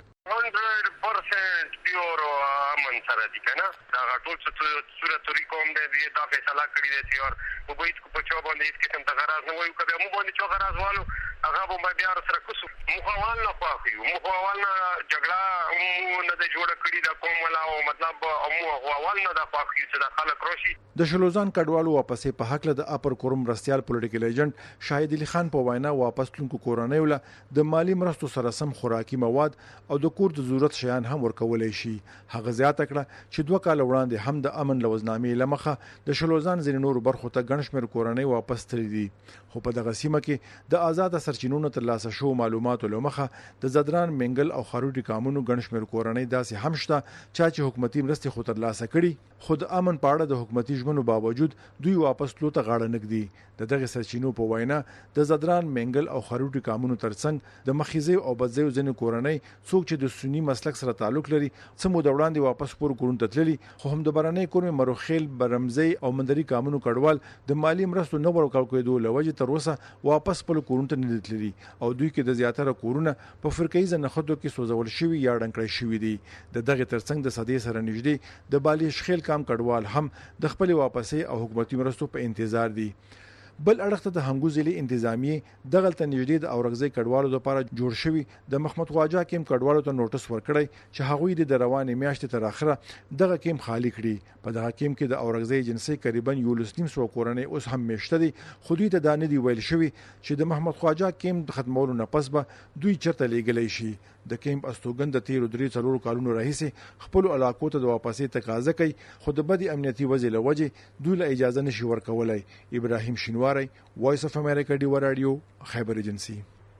امن سره دي کنه دا ټول څه صورت توري کوم دی دا فیصله کړی دی چې اور په بیت کو په چا باندې هیڅ قسم ته غراض نه وایو کبه مو باندې چا غراض والو هغه به بیا سره کوسو مخاوال نه پاخیو مخاوال نه جګړه مو نه د جوړ کړی دا کوم ولا او مطلب مو مخاوال نه د پاخیو چې د خلک روشي. د شلوزان کډوالو واپسې په هکله د اپر کورم رستيال پولیټیکل ایجنټ شاهد علي خان په وینا واپس تلونکو کورنۍ ول د مالی مرستو سره سم خوراکي مواد او د کور د ضرورت شیان هم ورکولای شي. هغه زیاته کړه چې دوه کال وړاندې هم د امن لوزنامې لمخه د شلوزان ځینې نور برخو ته ګڼ شمېر کورنۍ واپس تللي دي، خو په دغه سیمه کې د آزاده سرچینو ترلاسه شو معلوماتو لمخه د زدران منګل او خاروټي کامونو ګڼ شمېر کورنۍ داسې هم شته چا چې حکومتي مرستې خو ترلاسه کړي خو د امن په اړه د حکومتي ژمنو باوجود دوی واپس تلو ته غاړه نږدي. د دغه سرچینو په وینا د زدران منګل او خاروټي کامونو ترڅنګ د مخیزي او بدزیو ځینې کورنۍ څوک چې د سنی مسلک سره تعلق لري څه مو د وړاندې واپس پور کورونو ته تللي، خو هم د برنۍ کورمې مروخیل برمزي او مندري کامونو کډوال د مالی مرستو نه ورکول کېدو لوجه تر اوسه واپس خپل کورونو ته نه تللي او دوی کې د زیاتره کورونه په فرقه‌یز نښتو کې سوځول شوي یا ډنګ کړی شوي دي. د دغه ترڅنګ د صدې سره نږدې د بالیش خیل کام کډوال هم د خپل واپسې او حکومتي مرستو په انتظار دي. بل اړخ ته د هنګو ضلع انتظامیه دغه ته نږدې د اورغزي کډوالو لپاره جوړ شوی د محمد خواجه کیم کډوالو ته نوټس ورکړی چې هغوی د روانې میاشتې تر اخره دغه کیم خالی کړي. په دغه کیم کې د اورغزي جنسي قریبا یولس نیم سو کورنۍ اوس هم میشته دي، خو دوی ته دا نه دی ویل شوی چې د محمد خواجه کیم ختمولو نه پس به دوی چرته لیږلی شي. د کیمپ استوګن د تیرو درې څلورو کالونو راهیسې خپل علاقو ته د واپسې تقاضا کوي، خو د بدی امنیتي وضع له وجې دوی له اجازه نشي ورکولای. ابراهیم شینواری، وایس اف امریکا ډیو راډیو، خیبر ایجنسی.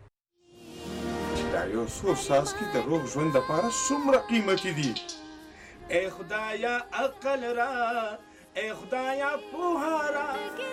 دا یو څو ساس کې د روغ ژوند لپاره څومره قیمتي دي. ای خدایا عقل را ای خدایا پوهارا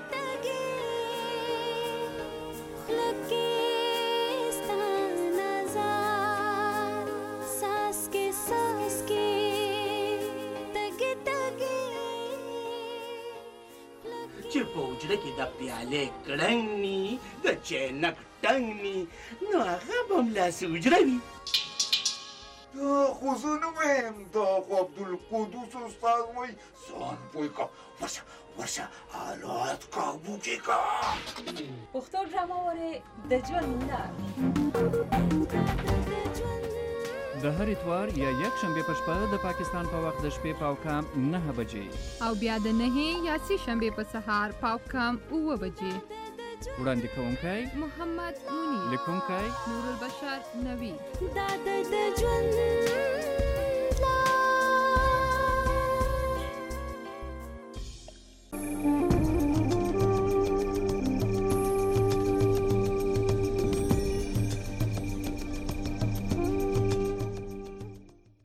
چې په حجره کې د پیالې کړنګ ني د چینک ټنګ ني نو هغه به همداسې حجره وي. دا خو زه نه وایم، دا خو عبدالقدوس استاد وایي ځان پوه که ورشه ورشه حالات کابو کې که. پښتو ډرامه وارې د ژوند لار د هر اتوار یا یک شنبه په شپه د پاکستان په وخت د شپې پاو کام نه بجې او بیا د نهه یا سه شنبه په سهار پاو کام اوه بجې. وړاندې کوونکی محمد منیر، لیکونکی نور البشر نوی. دا د ژوند